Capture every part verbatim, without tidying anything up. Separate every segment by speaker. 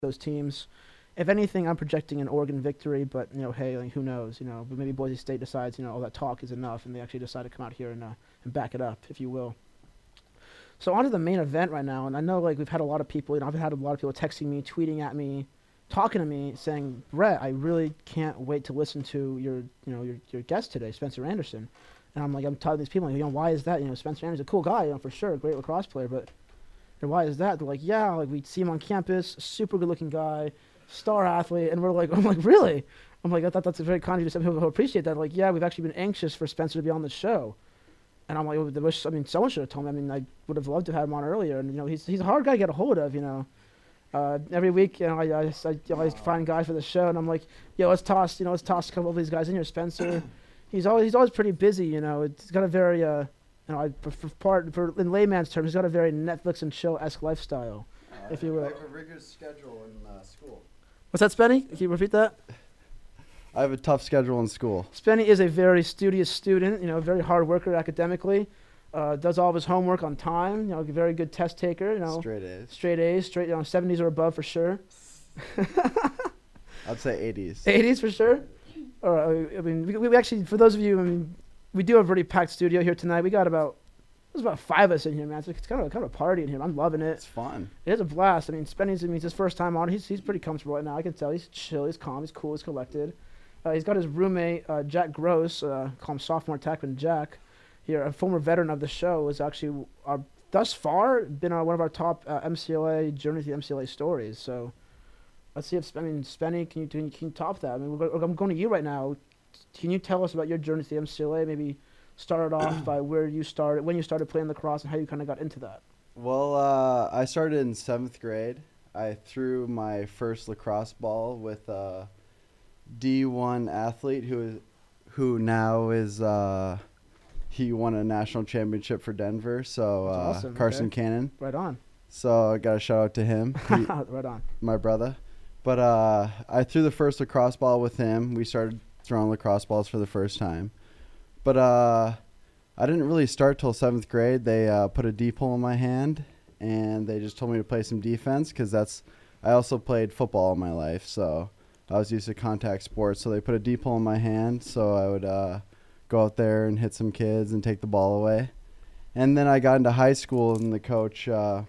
Speaker 1: those teams. If anything, I'm projecting an Oregon victory, but you know, hey, like, who knows? You know, but maybe Boise State decides, you know, all that talk is enough, and they actually decide to come out here and uh, and back it up, if you will. So on to the main event right now, and I know like we've had a lot of people, you know, I've had a lot of people texting me, tweeting at me, talking to me, saying, Brett, I really can't wait to listen to your, you know, your your guest today, Spencer Anderson. And I'm like, I'm telling these people, like, you know, why is that? You know, Spencer Anderson's a cool guy, you know, for sure, great lacrosse player, but and why is that? They're like, yeah, like we see him on campus, super good-looking guy, star athlete, and we're like, I'm like, really? I'm like, I thought that's a very kind of you to some people who appreciate that. Like, yeah, we've actually been anxious for Spencer to be on the show. And I'm like, well, I wish, I mean, someone should have told me. I mean, I would have loved to have him on earlier. And, you know, he's he's a hard guy to get a hold of, you know. Uh, every week, you know, I, I, I always find guys for the show, and I'm like, yo, let's toss, you know, let's toss a couple of these guys in here. Spencer, he's always he's always pretty busy, you know. It's got a very, uh, you know, I, for, for part, for in layman's terms, he's got a very Netflix and chill-esque lifestyle,
Speaker 2: uh,
Speaker 1: if you will.
Speaker 2: I have a rigorous schedule in uh, school.
Speaker 1: What's that, Spenny? Can you repeat that?
Speaker 2: I have a tough schedule in school.
Speaker 1: Spenny is a very studious student, you know, very hard worker academically. Uh, does all of his homework on time. You know, a very good test taker. You know,
Speaker 2: straight A's.
Speaker 1: Straight A's. Straight, you know, seventies or above for sure.
Speaker 2: I'd say eighties.
Speaker 1: eighties for sure. All right. I mean, we, we actually, for those of you, I mean, we do have a pretty packed studio here tonight. We got about there's about five of us in here, man. It's, it's kind of kind of a party in here. I'm loving it.
Speaker 2: It's fun.
Speaker 1: It is a blast. I mean, Spenny's I mean, it's his first time on. He's he's pretty comfortable right now. I can tell. He's chill. He's calm. He's cool. He's collected. Uh, he's got his roommate uh, Jack Gross. Uh, call him sophomore attackman Jack. Here, a former veteran of the show, is actually our, thus far been uh, one of our top uh, M C L A journey through M C L A stories. So let's see if I mean Spenny, can you can you, can you top that? I mean, we're, go- I'm going to you right now. Can you tell us about your journey through M C L A? Maybe start it off by where you started, when you started playing lacrosse, and how you kind of got into that.
Speaker 2: Well, uh, I started in seventh grade. I threw my first lacrosse ball with a D one athlete who is who now is. Uh, He won a national championship for Denver, so uh,
Speaker 1: awesome.
Speaker 2: Carson
Speaker 1: Okay.
Speaker 2: Cannon.
Speaker 1: Right on.
Speaker 2: So I got a shout out to him, he,
Speaker 1: Right on.
Speaker 2: my brother. But uh, I threw the first lacrosse ball with him. We started throwing lacrosse balls for the first time. But uh, I didn't really start till seventh grade. They uh, put a D-pole in my hand, and they just told me to play some defense because that's. I also played football in my life, so I was used to contact sports. So they put a D-pole in my hand, so I would. Uh, go out there and hit some kids and take the ball away. And then I got into high school, and the coach uh,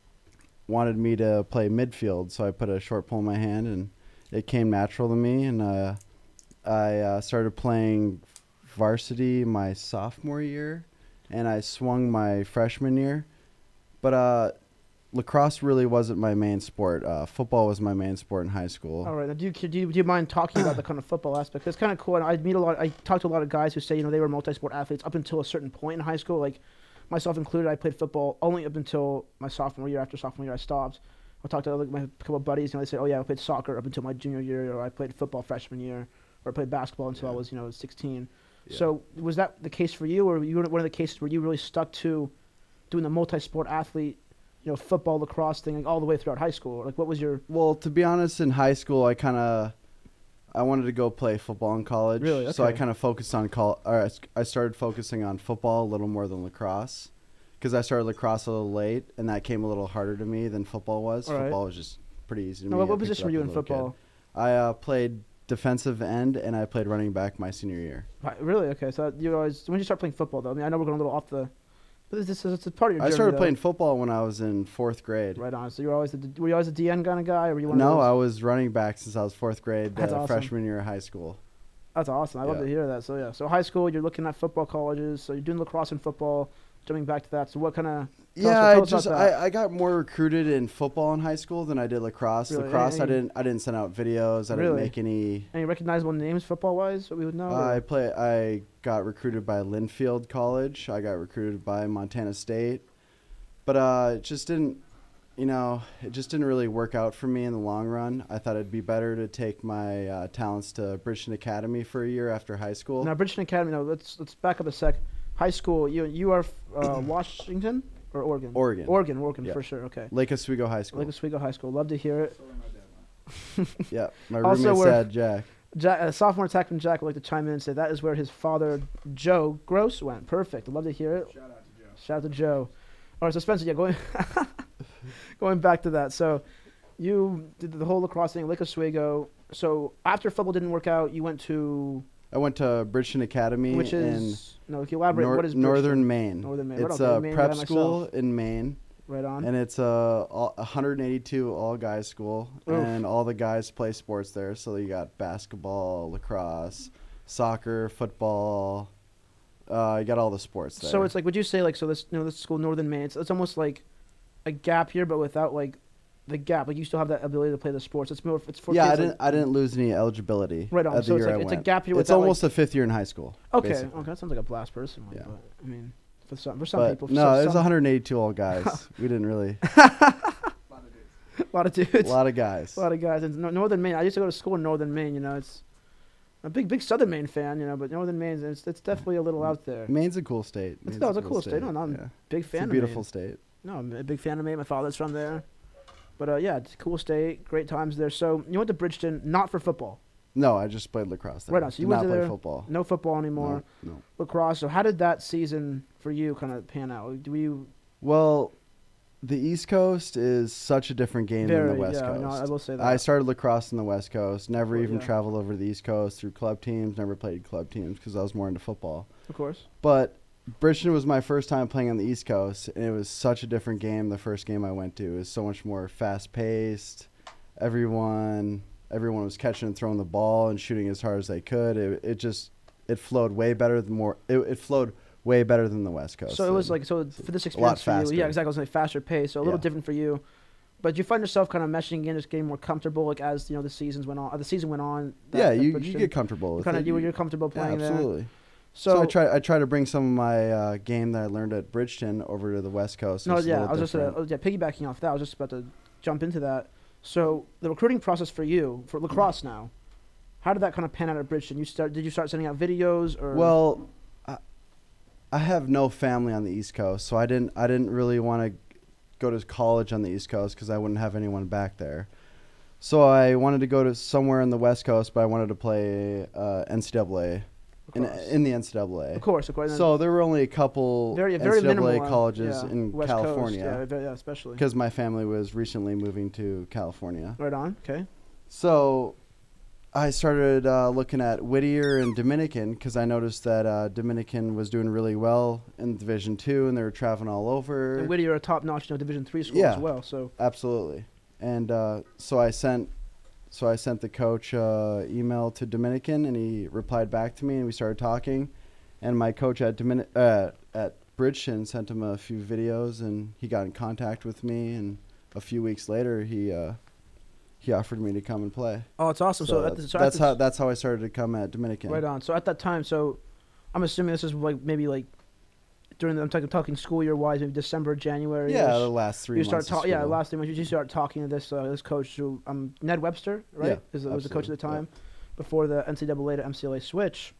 Speaker 2: wanted me to play midfield, so I put a short pole in my hand, and it came natural to me. And uh, I uh, started playing varsity my sophomore year, and I swung my freshman year. But uh, lacrosse really wasn't my main sport. Uh, football was my main sport in high school.
Speaker 1: All right. Now, do you, do you do you mind talking about the kind of football aspect? It's kind of cool. And I meet a lot. I talk to a lot of guys who say, you know, they were multi-sport athletes up until a certain point in high school. Like myself included, I played football only up until my sophomore year. After sophomore year, I stopped. I talked to other, my couple of buddies, and they said, oh yeah, I played soccer up until my junior year, or I played football freshman year, or I played basketball until
Speaker 2: Yeah.
Speaker 1: I was, you know, sixteen.
Speaker 2: Yeah.
Speaker 1: So was that the case for you, or were you one of the cases where you really stuck to doing the multi-sport athlete, you know, football, lacrosse thing, like, all the way throughout high school? Like, what was your...
Speaker 2: Well, to be honest, in high school, I kind of, I wanted to go play football in college.
Speaker 1: Really?
Speaker 2: So I
Speaker 1: Okay.
Speaker 2: kind of focused on, col- or I s- I started focusing on football a little more than lacrosse. Because I started lacrosse a little late, and that came a little harder to me than football was.
Speaker 1: All right.
Speaker 2: Football was just pretty easy to
Speaker 1: No,
Speaker 2: me.
Speaker 1: what,
Speaker 2: I
Speaker 1: what
Speaker 2: picked it
Speaker 1: position
Speaker 2: up
Speaker 1: were you
Speaker 2: as a
Speaker 1: in
Speaker 2: little kid.
Speaker 1: football?
Speaker 2: I uh, played defensive end, and I played running back my senior year.
Speaker 1: Right, really? Okay, so you always... When did you start playing football, though? I mean, I know we're going a little off the... But this is it's a part of your
Speaker 2: I
Speaker 1: journey,
Speaker 2: started
Speaker 1: though.
Speaker 2: playing football when I was in fourth grade.
Speaker 1: Right on. So you were always the... Were you always a D N kind of guy, or were you one
Speaker 2: No,
Speaker 1: of
Speaker 2: I
Speaker 1: those...
Speaker 2: was running back since I was fourth grade,
Speaker 1: That's
Speaker 2: uh,
Speaker 1: awesome.
Speaker 2: freshman year of high school.
Speaker 1: That's awesome. I love
Speaker 2: Yeah.
Speaker 1: to hear that. So, yeah. So high school, you're looking at football colleges. So you're doing lacrosse and football. Jumping back to that. So what kind of...
Speaker 2: Yeah,
Speaker 1: us- tell
Speaker 2: I
Speaker 1: us
Speaker 2: just
Speaker 1: about that.
Speaker 2: I, I got more recruited in football in high school than I did lacrosse.
Speaker 1: Really?
Speaker 2: Lacrosse, I
Speaker 1: Any-
Speaker 2: didn't I didn't send out videos. I
Speaker 1: Really?
Speaker 2: didn't make any.
Speaker 1: Any recognizable names football-wise that we would know? or-
Speaker 2: I play. I got recruited by Linfield College. I got recruited by Montana State, but uh, it just didn't. You know, it just didn't really work out for me in the long run. I thought it'd be better to take my uh, talents to Bridgeton Academy for a year after high school.
Speaker 1: Now, Bridgeton Academy, no, let's let's back up a sec. High school, you you are uh, Washington or Oregon?
Speaker 2: Oregon.
Speaker 1: Oregon, Oregon,
Speaker 2: Yeah.
Speaker 1: for sure. Okay.
Speaker 2: Lake Oswego High School.
Speaker 1: Lake Oswego High School. Love to hear it.
Speaker 2: Yeah, my
Speaker 1: Also,
Speaker 2: roommate
Speaker 1: we're-
Speaker 2: said Jack.
Speaker 1: Jack, uh, sophomore attackman Jack would like to chime in and say that is where his father, Joe Gross, went. Perfect. I'd love to hear it.
Speaker 3: Shout out to Joe.
Speaker 1: Shout out to Joe. All right, so Spencer, yeah, going going back to that. So you did the whole lacrosse thing, Lake Oswego. So after football didn't work out, you went to,
Speaker 2: I went to Bridgeton Academy
Speaker 1: which
Speaker 2: in
Speaker 1: is, no, if you elaborate,
Speaker 2: nor-
Speaker 1: what is
Speaker 2: northern
Speaker 1: Bridgeton?
Speaker 2: Maine.
Speaker 1: Northern Maine.
Speaker 2: It's
Speaker 1: Right, okay,
Speaker 2: a
Speaker 1: Maine
Speaker 2: prep
Speaker 1: by
Speaker 2: school
Speaker 1: myself.
Speaker 2: in Maine,
Speaker 1: Right on.
Speaker 2: and it's a all- one hundred eighty-two all guys school,
Speaker 1: Oof.
Speaker 2: and all the guys play sports there. So you got basketball, lacrosse, soccer, football. Uh, you got all the sports there.
Speaker 1: So it's like, would you say like, so this, you know, this school, Northern Maine, it's, it's almost like a gap year, but without like the gap. Like you still have that ability to play the sports. It's more, it's for
Speaker 2: yeah, I
Speaker 1: kids,
Speaker 2: didn't.
Speaker 1: like,
Speaker 2: I didn't lose any eligibility.
Speaker 1: Right on.
Speaker 2: At the
Speaker 1: So it's
Speaker 2: year
Speaker 1: like
Speaker 2: I
Speaker 1: it's a
Speaker 2: went.
Speaker 1: gap year
Speaker 2: It's
Speaker 1: without,
Speaker 2: almost
Speaker 1: like,
Speaker 2: a fifth year in high school.
Speaker 1: okay.
Speaker 2: basically.
Speaker 1: Okay, that sounds like a blast personally.
Speaker 2: Yeah.
Speaker 1: But I mean, for some for some
Speaker 2: But
Speaker 1: people,
Speaker 2: no,
Speaker 1: so,
Speaker 2: it was
Speaker 1: some,
Speaker 2: one hundred eighty-two all guys. We didn't really.
Speaker 1: a lot of dudes.
Speaker 2: A lot of guys.
Speaker 1: A lot of guys. And no- Northern Maine. I used to go to school in Northern Maine. You know, it's I'm a big, big Southern Maine fan. You know, but Northern Maine, it's, it's definitely a little out there.
Speaker 2: Maine's a cool state.
Speaker 1: It's,
Speaker 2: Maine's
Speaker 1: no, it's a cool state. No, no, I'm
Speaker 2: yeah.
Speaker 1: a big fan.
Speaker 2: It's a
Speaker 1: of
Speaker 2: beautiful
Speaker 1: Maine.
Speaker 2: state.
Speaker 1: No, I'm a big fan of Maine. My father's from there. But uh, yeah, it's a cool state. Great times there. So you went to Bridgeton, not for football.
Speaker 2: No, I just played lacrosse there.
Speaker 1: Right on, so you
Speaker 2: Did
Speaker 1: went
Speaker 2: not
Speaker 1: to
Speaker 2: play
Speaker 1: there-
Speaker 2: football.
Speaker 1: No football anymore.
Speaker 2: No, no.
Speaker 1: Lacrosse. So how did that season for you kind of pan out? Do you
Speaker 2: Well, the East Coast is such a different game
Speaker 1: very?
Speaker 2: than the West
Speaker 1: yeah,
Speaker 2: Coast.
Speaker 1: no, I will say that.
Speaker 2: I started lacrosse in the West Coast. Never
Speaker 1: Well,
Speaker 2: even
Speaker 1: yeah.
Speaker 2: traveled over to the East Coast through club teams. Never played club teams because I was more into football.
Speaker 1: of course.
Speaker 2: But Bridgeton was my first time playing on the East Coast, and it was such a different game. The first game I went to it was so much more fast paced. Everyone, everyone was catching and throwing the ball and shooting as hard as they could. It, it just, it flowed way better than more. It, it flowed way better than the West Coast.
Speaker 1: So it was
Speaker 2: did.
Speaker 1: like so for this
Speaker 2: a lot
Speaker 1: experience for you,
Speaker 2: faster.
Speaker 1: yeah, exactly. It was like faster pace, so a little
Speaker 2: Yeah.
Speaker 1: different for you. But you find yourself kind of meshing in, just getting more comfortable, like as you know the seasons went on. Uh, the season went on. That,
Speaker 2: yeah,
Speaker 1: that
Speaker 2: you, you
Speaker 1: Bridgeton
Speaker 2: get comfortable with
Speaker 1: kind
Speaker 2: it.
Speaker 1: of you
Speaker 2: You-
Speaker 1: you're comfortable
Speaker 2: yeah,
Speaker 1: playing there.
Speaker 2: absolutely.
Speaker 1: So,
Speaker 2: So, I try I try to bring some of my uh, game that I learned at Bridgeton over to the West Coast.
Speaker 1: no,
Speaker 2: It's a
Speaker 1: yeah, I
Speaker 2: little
Speaker 1: was just uh,
Speaker 2: different.
Speaker 1: oh, yeah piggybacking off that. I was just about to jump into that. So the recruiting process for you for lacrosse now, how did that kind of pan out at Bridgeton? You start did you start sending out videos or
Speaker 2: Well, I, I have no family on the East Coast, so I didn't I didn't really want to go to college on the East Coast because I wouldn't have anyone back there. So I wanted to go to somewhere in the West Coast, but I wanted to play uh, N C double A in,
Speaker 1: lacrosse?
Speaker 2: in the N C double A.
Speaker 1: Of course, of course.
Speaker 2: So there were only a couple
Speaker 1: very very
Speaker 2: N C double A
Speaker 1: minimal uh,
Speaker 2: colleges
Speaker 1: yeah,
Speaker 2: in
Speaker 1: West
Speaker 2: California
Speaker 1: Coast, yeah, very- yeah, especially.
Speaker 2: because my family was recently moving to California.
Speaker 1: Right on. Okay.
Speaker 2: So I started uh, looking at Whittier and Dominican because I noticed that uh, Dominican was doing really well in Division Two, and they were traveling all over.
Speaker 1: And Whittier, a top-notch, you know, Division three school
Speaker 2: Yeah.
Speaker 1: as well. So
Speaker 2: Absolutely. And uh, so I sent, so I sent the coach uh, email to Dominican, and he replied back to me, and we started talking. And my coach at Dominic uh, at Bridgeton sent him a few videos, and he got in contact with me. And a few weeks later, he uh, he offered me to come and play.
Speaker 1: oh, it's awesome. So, at the,
Speaker 2: that's
Speaker 1: so at
Speaker 2: that's
Speaker 1: the-
Speaker 2: how that's how I started to come at Dominican.
Speaker 1: right on. So at that time, so I'm assuming this is like maybe like during the I'm talking, talking school year wise, maybe December, January.
Speaker 2: Yeah, the last three
Speaker 1: you
Speaker 2: months.
Speaker 1: start
Speaker 2: of
Speaker 1: talking. Yeah,
Speaker 2: school.
Speaker 1: last thing was you start talking to this uh, this coach who um Ned Webster, right?
Speaker 2: Yeah,
Speaker 1: Is, was the coach at the
Speaker 2: absolutely,
Speaker 1: time before the N C double A to M C L A switch.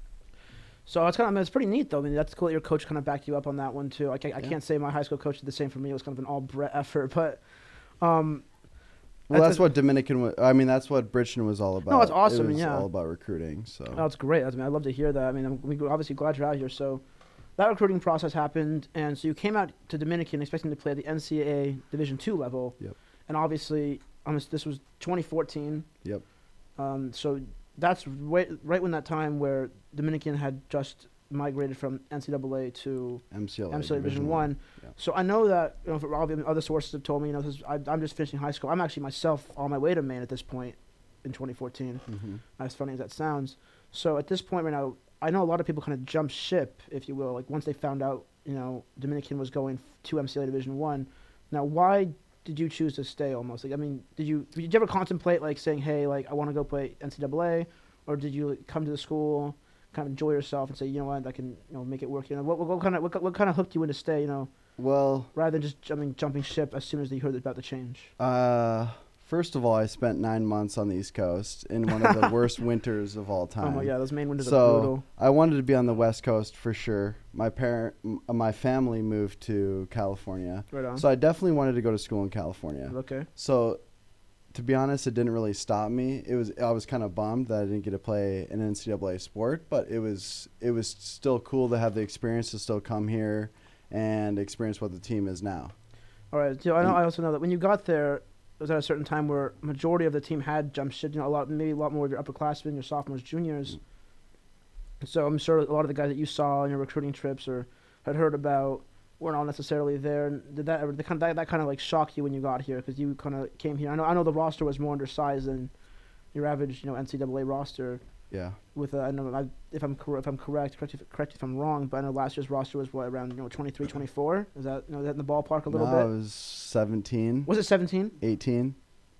Speaker 1: So it's kind of I mean, it's pretty neat though. I mean that's cool that your coach kind of backed you up on that one too. Like I, I
Speaker 2: Yeah.
Speaker 1: can't say my high school coach did the same for me. It was kind of an all Brett effort, but um
Speaker 2: Well,
Speaker 1: That's
Speaker 2: that's
Speaker 1: a-
Speaker 2: what Dominican was. I mean, that's what Bridgeton was all about.
Speaker 1: it's awesome,
Speaker 2: It was
Speaker 1: yeah.
Speaker 2: all about recruiting. So
Speaker 1: Oh, it's great. I mean, I love to hear that. I mean, I'm we- obviously glad you're out here. So that recruiting process happened, and so you came out to Dominican expecting to play at the N C double A Division two level.
Speaker 2: Yep.
Speaker 1: And obviously, um, this was twenty fourteen.
Speaker 2: Yep.
Speaker 1: Um, so that's right, right when that time where Dominican had just migrated from N C double A to
Speaker 2: M C L A,
Speaker 1: M C L A Division One.
Speaker 2: Yeah.
Speaker 1: So I know that you know, for all the other sources have told me, you know, this is, I, I'm just finishing high school. I'm actually myself on my way to Maine at this point in twenty fourteen.
Speaker 2: Mm-hmm.
Speaker 1: As funny as that sounds. So at this point right now, I know a lot of people kind of jumped ship, if you will, like once they found out, you know, Dominican was going f- to M C L A Division One. Now, why did you choose to stay? Almost like, I mean, did you did you ever contemplate like saying, hey, like I want to go play N C double A, or did you like, come to the school, kind of enjoy yourself and say, you know what, I can you know make it work? You know, what what, what kind of what, what kind of hooked you in to stay? You know,
Speaker 2: Well,
Speaker 1: rather than just I mean jumping ship as soon as you heard about the change.
Speaker 2: uh, first of all, I spent nine months on the East Coast in one of the worst winters of all time.
Speaker 1: Oh my, yeah, those main winters are
Speaker 2: So
Speaker 1: brutal.
Speaker 2: I wanted to be on the West Coast for sure. My parent, m- my family moved to California,
Speaker 1: Right on.
Speaker 2: so I definitely wanted to go to school in California.
Speaker 1: Okay.
Speaker 2: So, to be honest, it didn't really stop me. It was I was kind of bummed that I didn't get to play an N C double A sport, but it was it was still cool to have the experience to still come here and experience what the team is now.
Speaker 1: All right. So I know.
Speaker 2: And-
Speaker 1: I also know that when you got there, was at a certain time where majority of the team had jump ship. You know, a lot, maybe a lot more of your upperclassmen, your sophomores, juniors. So I'm sure a lot of the guys that you saw on your recruiting trips or had heard about weren't all necessarily there. And did that ever, the kind of, that, that kind of like shock you when you got here because you kind of came here? I know I know the roster was more undersized than your average, you know, N C double A roster.
Speaker 2: Yeah.
Speaker 1: With uh, I know I, if I'm cor- if I'm correct, correct if, correct if I'm wrong, but I know last year's roster was what around you know twenty-three, twenty-four. Is that you know that in the ballpark a little
Speaker 2: no,
Speaker 1: bit?
Speaker 2: it was seventeen.
Speaker 1: Was it seventeen?
Speaker 2: eighteen.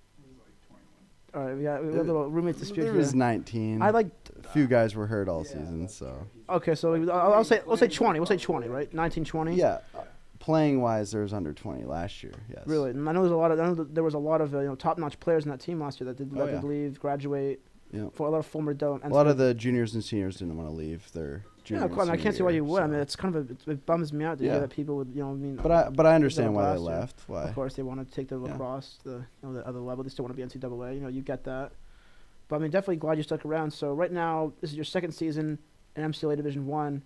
Speaker 1: All right, we got we have a little roommate dispute
Speaker 2: There
Speaker 1: here.
Speaker 2: was nineteen.
Speaker 1: I like.
Speaker 2: A few guys were hurt all season, so.
Speaker 1: Okay, so I'll, I'll say let's say twenty. We'll say twenty, right? nineteen, twenty.
Speaker 2: Yeah. Playing wise, there was under twenty last year. Yes.
Speaker 1: Really, and I know there's a lot of I know that there was a lot of uh, you know top-notch players in that team last year that did,
Speaker 2: Oh,
Speaker 1: that
Speaker 2: yeah.
Speaker 1: did leave, graduate.
Speaker 2: Yeah.
Speaker 1: For a lot of former don't.
Speaker 2: A lot of the juniors and seniors didn't want to leave their junior.
Speaker 1: Yeah,
Speaker 2: and
Speaker 1: quite, I
Speaker 2: senior
Speaker 1: can't see why
Speaker 2: year,
Speaker 1: you would. I
Speaker 2: so.
Speaker 1: mean, it's kind of a, it, it bums me out to
Speaker 2: Yeah.
Speaker 1: hear that people would you know I mean.
Speaker 2: But I but I understand why they
Speaker 1: last year.
Speaker 2: left. Why?
Speaker 1: Of course, they want to take the
Speaker 2: Yeah.
Speaker 1: lacrosse to the, you know, the other level. They still want to be N C double A. You know, you get that. But I mean, definitely glad you stuck around. So right now, this is your second season in M C L A Division One.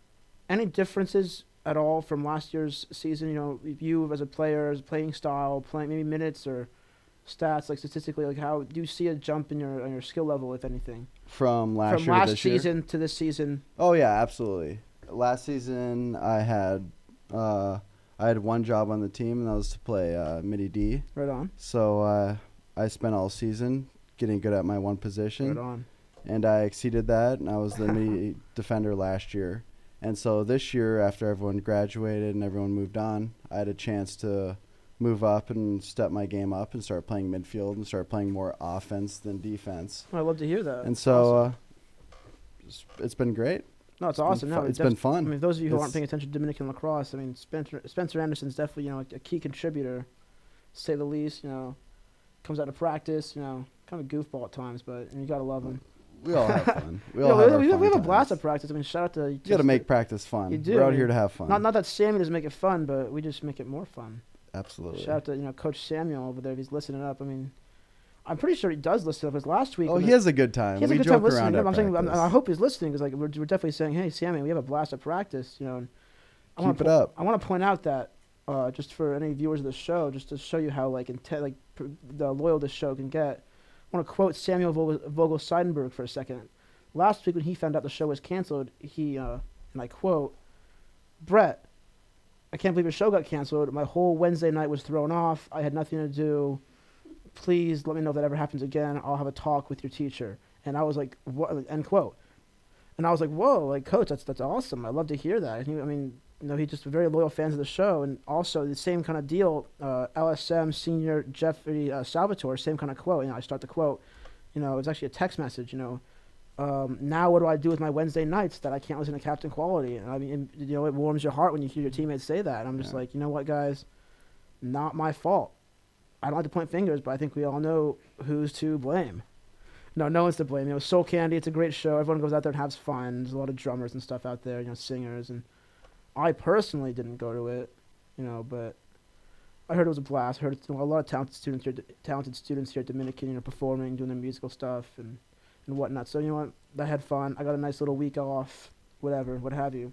Speaker 1: Any differences at all from last year's season? You know, you as a player, as a playing style, playing maybe minutes or stats, like statistically, like how do you see a jump in your in your skill level, if anything,
Speaker 2: From last
Speaker 1: from
Speaker 2: year to
Speaker 1: last
Speaker 2: this year?
Speaker 1: season to this season?
Speaker 2: Oh yeah, absolutely. Last season I had uh, I had one job on the team, and that was to play uh, midi D.
Speaker 1: Right on.
Speaker 2: So uh, I spent all season getting good at my one position,
Speaker 1: Right on.
Speaker 2: and I exceeded that. And I was the midi defender last year. And so this year, after everyone graduated and everyone moved on, I had a chance to move up and step my game up and start playing midfield and start playing more offense than defense.
Speaker 1: Well, I love to hear that.
Speaker 2: And so
Speaker 1: Awesome.
Speaker 2: uh, it's, it's been great.
Speaker 1: no, it's
Speaker 2: been
Speaker 1: awesome.
Speaker 2: fu-
Speaker 1: No,
Speaker 2: it's
Speaker 1: def-
Speaker 2: been fun.
Speaker 1: I mean, those of you who
Speaker 2: It's-
Speaker 1: aren't paying attention to Dominican lacrosse, I mean, Spencer Spencer Anderson's definitely you know a, a key contributor, to say the least. You know, comes out of practice. You know, kind of goofball at times, but and you gotta love him.
Speaker 2: We all have fun. We
Speaker 1: Yeah,
Speaker 2: all
Speaker 1: we,
Speaker 2: have, our
Speaker 1: we,
Speaker 2: fun
Speaker 1: we have a
Speaker 2: times.
Speaker 1: blast at practice. I mean, shout out to
Speaker 2: You got to make practice fun.
Speaker 1: You do,
Speaker 2: We're
Speaker 1: I
Speaker 2: out
Speaker 1: mean,
Speaker 2: here to have fun.
Speaker 1: Not not that Sammy doesn't make it fun, but we just make it more fun.
Speaker 2: Absolutely.
Speaker 1: Shout out to you know Coach Samuel over there if he's listening up. I mean, I'm pretty sure he does listen up. Because last week,
Speaker 2: Oh,
Speaker 1: when
Speaker 2: he
Speaker 1: the-
Speaker 2: has a good time.
Speaker 1: he has a
Speaker 2: we
Speaker 1: good
Speaker 2: joke
Speaker 1: time listening.
Speaker 2: around
Speaker 1: No,
Speaker 2: at
Speaker 1: I'm saying, I'm,
Speaker 2: practice.
Speaker 1: I hope he's listening because like we're, we're definitely saying, hey Sammy, we have a blast at practice. You know, and I wanna
Speaker 2: Keep it
Speaker 1: po-
Speaker 2: up.
Speaker 1: I want to point out that uh, just for any viewers of the show, just to show you how like inte- like pr- the loyal this show can get. I want to quote Samuel Vogel, Vogel Seidenberg for a second. Last week when he found out the show was canceled, he uh, and I quote, "Brett, I can't believe your show got canceled. My whole Wednesday night was thrown off. I had nothing to do. Please let me know if that ever happens again. I'll have a talk with your teacher." And I was like, "What?" End quote. And I was like, "Whoa, like coach, that's that's awesome. I love to hear that." And he, I mean, you know, he's just very loyal fans of the show, and also the same kind of deal. Uh, L S M senior Jeffrey uh, Salvatore, same kind of quote. You know, I start the quote. You know, it was actually a text message. You know. Um, now what do I do with my Wednesday nights that I can't listen to Captain Quality? And I mean, you know, it warms your heart when you hear your teammates say that. And I'm just
Speaker 2: Yeah.
Speaker 1: like, you know what, guys, not my fault. I don't like to point fingers, but I think we all know who's to blame. No, no one's to blame. You know, Soul Candy, it's a great show. Everyone goes out there and has fun. There's a lot of drummers and stuff out there, you know, singers. And I personally didn't go to it, you know, but I heard it was a blast. I heard it's, a lot of talented students here, talented students here at Dominican, you know, performing, doing their musical stuff and and whatnot. So, you know what? I had fun. I got a nice little week off, whatever, what have you.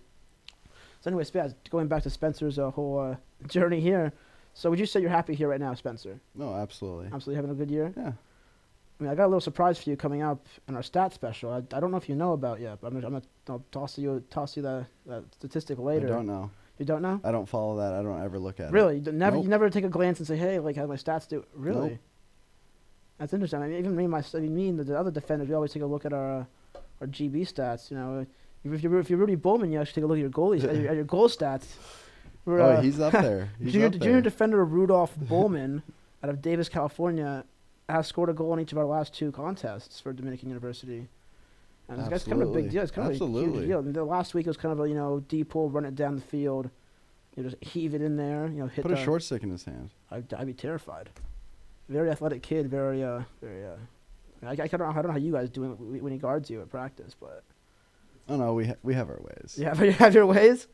Speaker 1: So anyway, Spaz, going back to Spencer's uh, whole uh, journey here. So would you say you're happy here right now, Spencer?
Speaker 2: No, absolutely.
Speaker 1: Absolutely having a good year?
Speaker 2: Yeah.
Speaker 1: I mean, I got a little surprise for you coming up in our stat special. I, I don't know if you know about yet, but I'm, I'm gonna I'll toss you toss you the, that statistic later.
Speaker 2: I don't know.
Speaker 1: You don't know?
Speaker 2: I don't follow that. I don't ever look at
Speaker 1: Really?
Speaker 2: it.
Speaker 1: You d- never
Speaker 2: Nope.
Speaker 1: you never take a glance and say, hey, like how my stats do? Really?
Speaker 2: Nope.
Speaker 1: That's interesting. I mean, even me, and my I mean, me and the, the other defenders, we always take a look at our uh, our G B stats. You know, if you're if you're Rudy Bowman, you actually take a look at your goalies at, your, at your goal stats. We're,
Speaker 2: Oh,
Speaker 1: uh,
Speaker 2: he's up there. He's
Speaker 1: junior,
Speaker 2: up
Speaker 1: junior
Speaker 2: there.
Speaker 1: defender Rudolph Bowman out of Davis, California, has scored a goal in each of our last two contests for Dominican University. And it's, it's kind of a big
Speaker 2: Absolutely.
Speaker 1: deal. It's kind of a
Speaker 2: Absolutely.
Speaker 1: huge deal. And the last week was kind of a, you know, deep pull, run it down the field, you know, just heave it in there, you know, hit
Speaker 2: Put
Speaker 1: the,
Speaker 2: a short stick in his hand.
Speaker 1: I'd, I'd be terrified. Very athletic kid, very, uh, very, uh, I, I, don't know, I don't know how you guys do it when he guards you at practice, but.
Speaker 2: Oh no, we ha- we have our ways.
Speaker 1: Yeah, but you have your ways?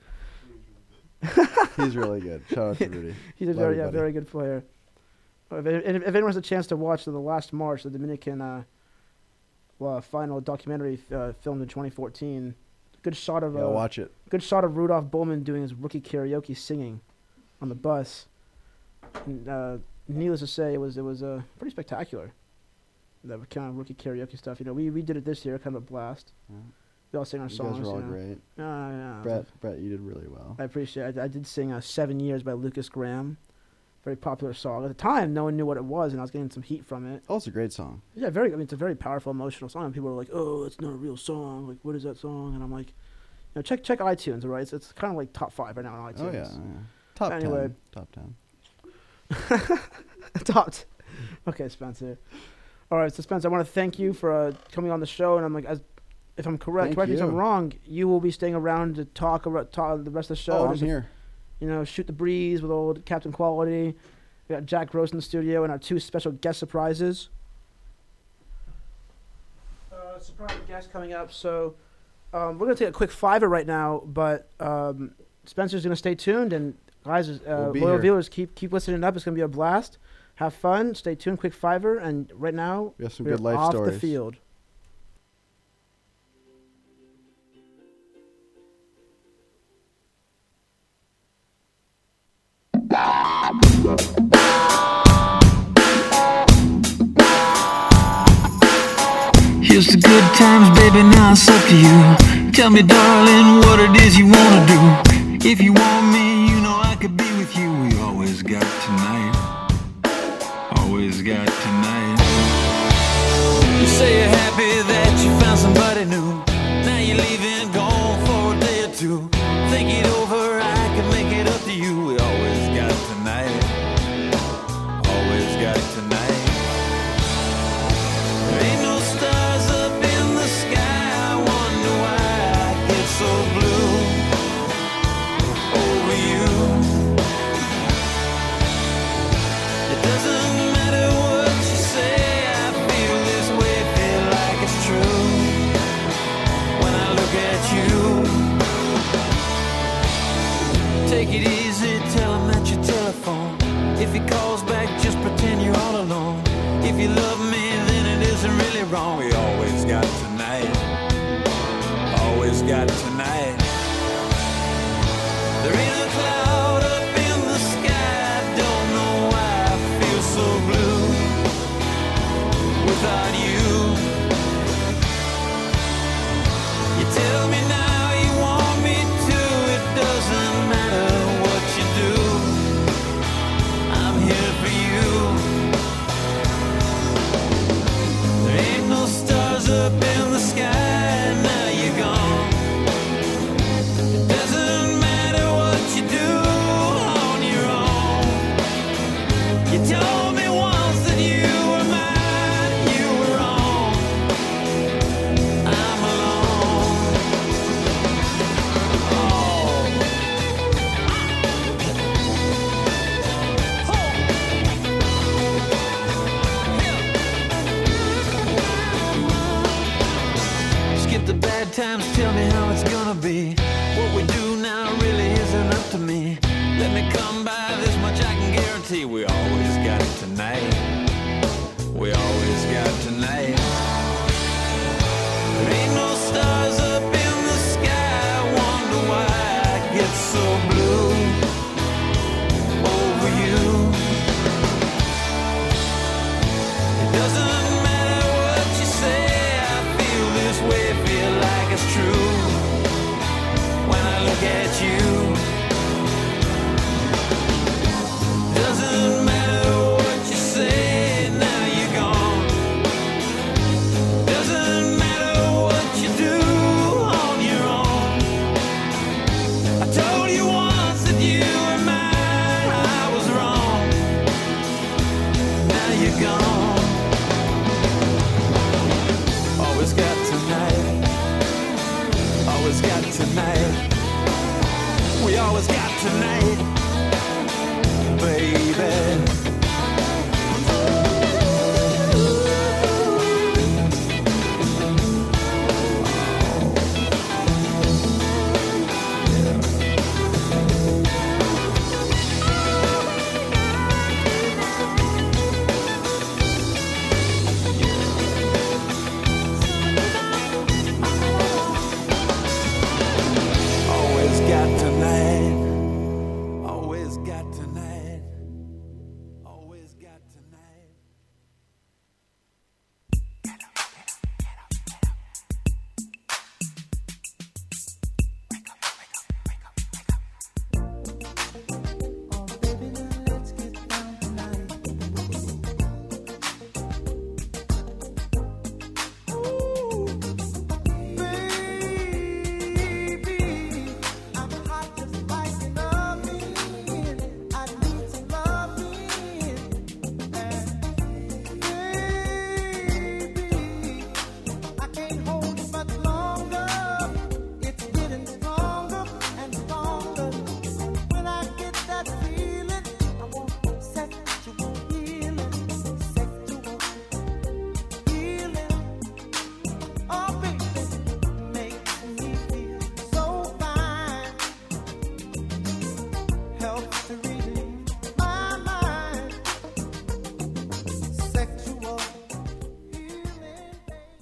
Speaker 2: He's really good. Shout out to Rudy.
Speaker 1: He's a
Speaker 2: Love
Speaker 1: very,
Speaker 2: you,
Speaker 1: yeah,
Speaker 2: buddy.
Speaker 1: very good player. If, if, if anyone has a chance to watch the, the last March, the Dominican uh, well, final documentary uh, filmed in twenty fourteen, good shot of
Speaker 2: Yeah,
Speaker 1: uh,
Speaker 2: watch it.
Speaker 1: good shot of Rudolph Bowman doing his rookie karaoke singing on the bus. And, uh, needless to say, it was it was uh, pretty spectacular. That kind of rookie karaoke stuff. You know, we we did it this year, kind of a blast.
Speaker 2: Yeah.
Speaker 1: We all sang our
Speaker 2: You
Speaker 1: songs.
Speaker 2: guys were all
Speaker 1: you know.
Speaker 2: great.
Speaker 1: Uh, yeah,
Speaker 2: Brett, Brett, you did really well.
Speaker 1: I appreciate it. I, I did sing uh, Seven Years by Lucas Graham. Very popular song. At the time, no one knew what it was, and I was getting some heat from it.
Speaker 2: Oh, it's a great song.
Speaker 1: Yeah, very. I mean, it's a very powerful, emotional song. And people were like, "Oh, it's not a real song. Like, what is that song?" And I'm like, "You know, check check iTunes, all right? It's, it's kind of like top five right now on iTunes."
Speaker 2: Oh, yeah. yeah. Top
Speaker 1: Anyway.
Speaker 2: ten. Top ten.
Speaker 1: top. T- okay, Spencer. All right, so Spencer, I want to thank you for uh, coming on the show. And I'm like, as if I'm correct,
Speaker 2: Thank
Speaker 1: correct me if I'm
Speaker 2: you.
Speaker 1: wrong, you will be staying around to talk about talk the rest of the show.
Speaker 2: Oh, I'm
Speaker 1: Just,
Speaker 2: here.
Speaker 1: You know, shoot the breeze with old Captain Quality. We got Jack Gross in the studio and our two special guest surprises. Uh, surprise guest coming up. So um, we're gonna take a quick fiver right now, but um, Spencer's gonna stay tuned, and guys, uh,
Speaker 2: We'll be
Speaker 1: loyal
Speaker 2: here.
Speaker 1: viewers, keep keep listening up. It's gonna be a blast. Have fun. Stay tuned. Quick fiver, and right now
Speaker 2: We have some
Speaker 1: we're
Speaker 2: good life
Speaker 1: off
Speaker 2: stories.
Speaker 1: the field.
Speaker 3: Here's the good times, baby, now it's up to you. Tell me, darling, what it is you wanna do. If you want me, you know I could be with you. We always got tonight. Always got tonight. You say you're happy that you found somebody new. Now you're leaving, gone for a day or two. Think it over, I can make it up to you. We always got tonight. Always got tonight. There ain't no stars up in the sky. I wonder why I get so blue over you. It doesn't matter what you say. I feel this way, feel like it's true when I look at you. Take it easy, tell him that your telephone. If he calls back, just pretend you're all alone. If you love me, then it isn't really wrong. We always got tonight. Always got tonight. There ain't a cloud up in the sky. Don't know why I feel so blue without you. You tell me now you want me to. It doesn't matter what you do. I'm here for you. There ain't no stars up in the sky. Now you're gone. It doesn't matter what you do on your own. You told me once that you were mine. You were wrong. I'm alone. Skip the bad times, tell me how it's gonna be. What we do now really isn't up to me. Let me come by, this much I can guarantee. We always got tonight. We always got tonight. There ain't no stars up in the sky. I wonder why I get so blue over you. It doesn't matter what you say. I feel this way, feel like it's true when I look at you. Doesn't matter what you say, now you're gone. Doesn't matter what you do on your own. I told you once that you were mine. I was wrong. Now you're gone. Always got tonight. Always got tonight.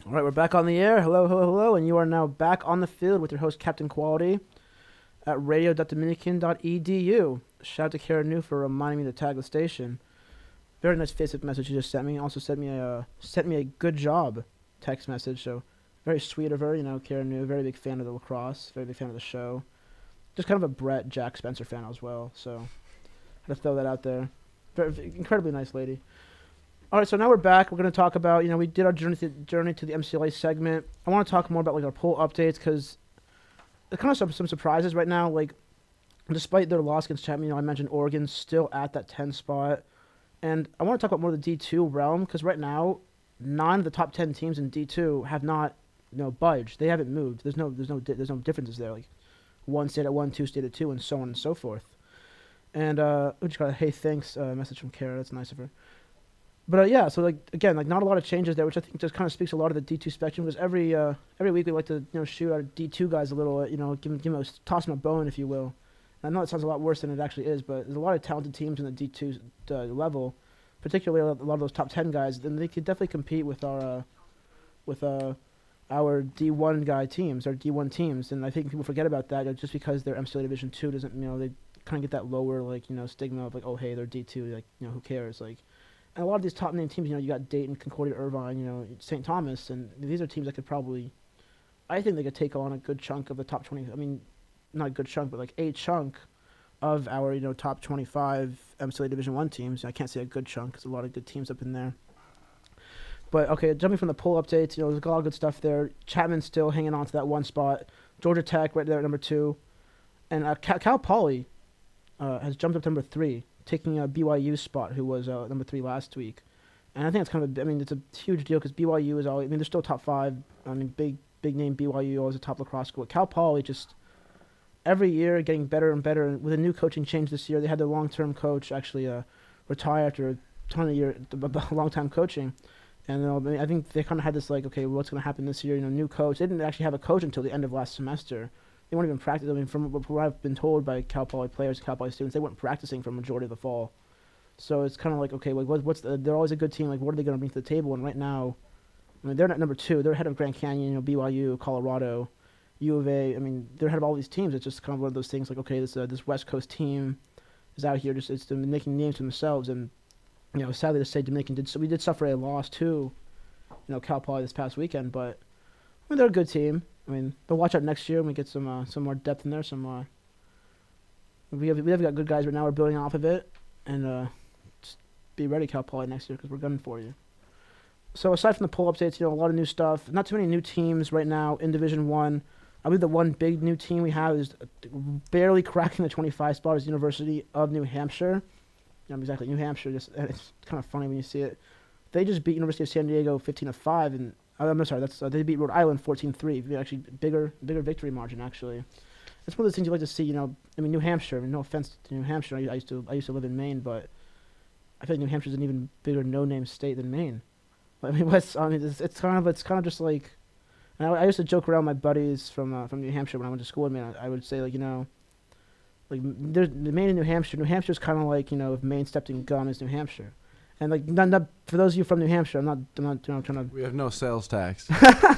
Speaker 1: All right, we're back on the air. Hello, hello, hello, and you are now back on the field with your host, Captain Quality, at radio dot dominican dot e d u. Shout out to Kara New for reminding me to tag the station. Very nice Facebook message you just sent me. Also sent me a uh, sent me a good job text message. So very sweet of her. You know, Kara New, very big fan of the lacrosse, very big fan of the show. Just kind of a Brett Jack Spencer fan as well. So had to throw that out there. Very incredibly nice lady. All right, so now we're back. We're going to talk about, you know, we did our journey to, journey to the M C L A segment. I want to talk more about, like, our poll updates because there's kind of some, some surprises right now. Like, despite their loss against Chapman, you know, I mentioned Oregon's still at that ten spot. And I want to talk about more of the D two realm because right now, nine of the top ten teams in D two have not, you know, budged. They haven't moved. There's no, there's no, there's no differences there. Like, one stayed at one, two stayed at two, and so on and so forth. And uh, we just got a hey thanks uh, message from Kara. That's nice of her. But uh, yeah, so like again, like not a lot of changes there, which I think just kind of speaks a lot of the D two spectrum. Because every uh, every week we like to you know shoot our D two guys a little, uh, you know, give them, give them a, toss them a bone, if you will. And I know it sounds a lot worse than it actually is, but there's a lot of talented teams in the D two uh, level, particularly a lot of those top ten guys. Then they could definitely compete with our uh, with uh, our D one guy teams, our D one teams. And I think people forget about that just because their M C L A Division two doesn't, you know, they kind of get that lower like you know stigma of like, oh hey, they're D two, like you know who cares, like. And a lot of these top name teams, you know, you got Dayton, Concordia, Irvine, you know, Saint Thomas, and these are teams that could probably, I think they could take on a good chunk of the top twenty. I mean, not a good chunk, but like a chunk of our, you know, top twenty-five M C L A Division One teams. I can't say a good chunk because a lot of good teams up in there. But okay, jumping from the poll updates, you know, there's a lot of good stuff there. Chapman's still hanging on to that one spot. Georgia Tech right there at number two, and uh, Cal, Cal Poly uh, has jumped up to number three, taking a B Y U spot, who was uh, number three last week. And I think it's kind of a, I mean, it's a huge deal because B Y U is always, I mean, they're still top five. I mean, big, big name B Y U, always a top lacrosse school. Cal Poly just every year getting better and better. And with a new coaching change this year, they had their long-term coach actually uh, retire after a ton of year, a long-time coaching. And uh, I, mean, I think they kind of had this like, okay, what's going to happen this year? You know, new coach. They didn't actually have a coach until the end of last semester. They weren't even practicing. I mean, from what I've been told by Cal Poly players, Cal Poly students, they weren't practicing for a majority of the fall. So it's kind of like, okay, like what, what's the, they're always a good team. Like, what are they going to bring to the table? And right now, I mean, they're at number two. They're ahead of Grand Canyon, you know, B Y U, Colorado, U of A. I mean, they're ahead of all these teams. It's just kind of one of those things like, okay, this uh, this West Coast team is out here just it's making names for themselves. And you know, sadly to say, Dominican did so we did suffer a loss to, you know, Cal Poly this past weekend. But I mean, they're a good team. I mean, they'll watch out next year when we get some uh, some more depth in there. Some uh, we have we have got good guys right now. We're building off of it, and uh, just be ready, Cal Poly, next year because we're gunning for you. So aside from the poll updates, you know, a lot of new stuff. Not too many new teams right now in Division One. I believe the one big new team we have is barely cracking the twenty-five spot is University of New Hampshire. You know, exactly, New Hampshire. Just it's kind of funny when you see it. They just beat University of San Diego fifteen to five, and I'm sorry, that's uh, they beat Rhode Island fourteen three. Actually, bigger bigger victory margin. Actually, it's one of those things you like to see. You know, I mean, New Hampshire. I mean, no offense to New Hampshire. I, I used to I used to live in Maine, but I feel like New Hampshire's an even bigger no-name state than Maine. I mean, what's I mean, it's, it's kind of it's kind of just like. And I, I used to joke around with my buddies from uh, from New Hampshire when I went to school. I mean, I, I would say like you know, like there's Maine and New Hampshire. New Hampshire's kind of like you know if Maine stepped in gum is New Hampshire. And like, not, not for those of you from New Hampshire, I'm not, I'm not, you know, trying to.
Speaker 2: We have no sales tax.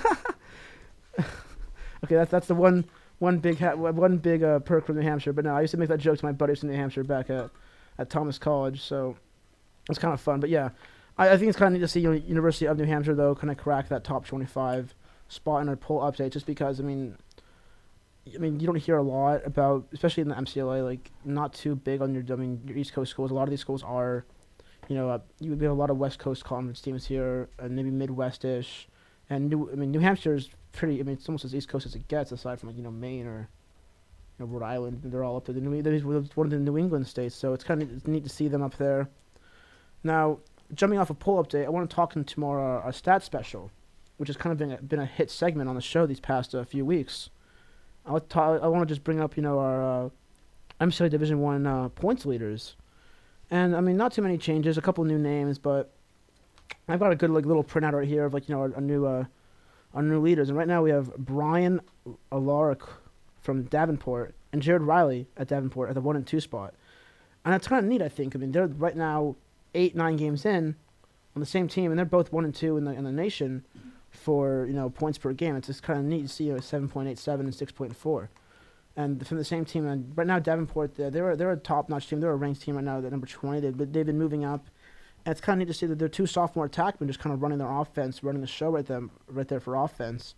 Speaker 1: Okay, that's that's the one, one big, ha- one big uh, perk from New Hampshire. But no, I used to make that joke to my buddies from New Hampshire back at, at Thomas College, so it's kind of fun. But yeah, I, I think it's kind of neat to see you know, University of New Hampshire though kind of crack that top twenty-five spot in our poll update, just because I mean, I mean you don't hear a lot about, especially in the M C L A, like not too big on your, I mean your East Coast schools. A lot of these schools are. You know, uh, you have a lot of West Coast Conference teams here, and maybe Midwest-ish. And New, I mean, New Hampshire is pretty. I mean, it's almost as East Coast as it gets, aside from like you know Maine or you know, Rhode Island. They're all up there. The New, they're one of the New England states, so it's kind of neat to see them up there. Now, jumping off a poll update, I want to talk into more our, our stat special, which has kind of been a, been a hit segment on the show these past uh, few weeks. I want to I want to just bring up you know our uh, M C L A Division One uh, points leaders. And I mean, not too many changes, a couple new names, but I've got a good like little printout right here of like you know our, our new uh, our new leaders. And right now we have Brian Alaric from Davenport and Jared Riley at Davenport at the one and two spot. And that's kind of neat, I think. I mean, they're right now eight nine games in on the same team, and they're both one and two in the in the nation. for you know points per game. It's just kind of neat to see you know, seven point eight seven and six point four. And from the same team, and right now Davenport, they're they're, they're a top-notch team. They're a ranked team right now. They're number twenty. They've been, they've been moving up. And it's kind of neat to see that they're two sophomore attackmen just kind of running their offense, running the show right there, right there for offense.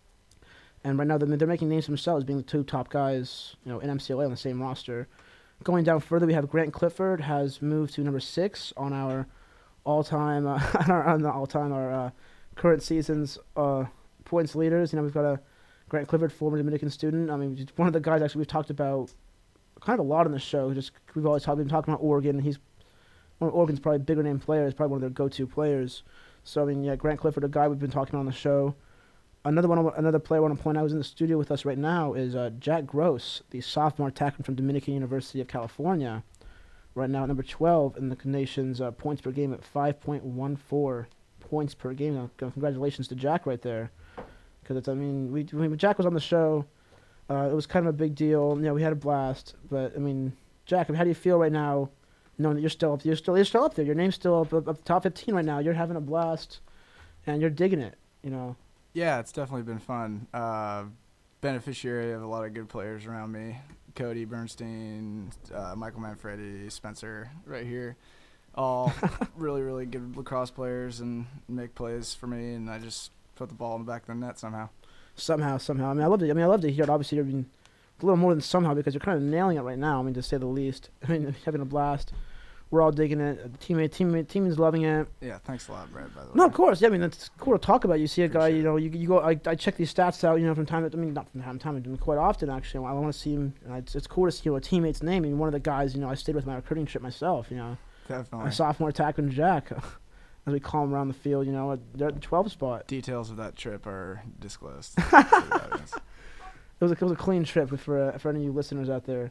Speaker 1: And right now they're, they're making names for themselves, being the two top guys, you know, in M C L A on the same roster. Going down further, we have Grant Clifford has moved to number six on our all-time, uh, on our on the all-time our uh, current season's uh, points leaders. You know, we've got a Grant Clifford, former Dominican student. I mean, one of the guys actually we've talked about kind of a lot on the show. Just we've always talk, been talking about Oregon, and he's one of Oregon's probably bigger name players, probably one of their go-to players. So I mean, yeah, Grant Clifford, a guy we've been talking about on the show. Another one, another player I want to point out who's in the studio with us right now is uh, Jack Gross, the sophomore attacker from Dominican University of California. Right now at number twelve in the nation's uh, points per game at five point one four points per game. Now, congratulations to Jack right there. Because it's, I mean, we when Jack was on the show, uh, it was kind of a big deal. You know, we had a blast. But I mean, Jack, I mean, how do you feel right now, knowing that you're still up, you're still you're still up there? Your name's still up up, up the top fifteen right now. You're having a blast, and you're digging it. You know.
Speaker 4: Yeah, it's definitely been fun. Uh, beneficiary of a lot of good players around me. Cody Bernstein, uh, Michael Manfredi, Spencer, right here. All really, really good lacrosse players and make plays for me, and I just put the ball in the back of the net somehow.
Speaker 1: Somehow, somehow. I mean, I love to. I mean, I love to hear it. Obviously, you're being a little more than somehow because you're kind of nailing it right now. I mean, to say the least. I mean, having a blast. We're all digging it. The teammate, teammate, team is loving it.
Speaker 4: Yeah, thanks a lot, Brad. By the way.
Speaker 1: No, of course. Yeah, I mean, it's cool to talk about. You see a guy,
Speaker 4: Appreciate
Speaker 1: you know, you you go. I, I check these stats out, you know, from time to. I mean, not from time to time. I do quite often actually. I want to see him. And it's it's cool to see you know, a teammate's name. I mean, one of the guys, you know, I stayed with my recruiting trip myself. You know,
Speaker 4: Definitely.
Speaker 1: a sophomore attacker Jack, as we call him around the field. You know, they're at the twelve spot.
Speaker 4: Details of that trip are disclosed.
Speaker 1: It was a, it was a clean trip for uh, for any of you listeners out there.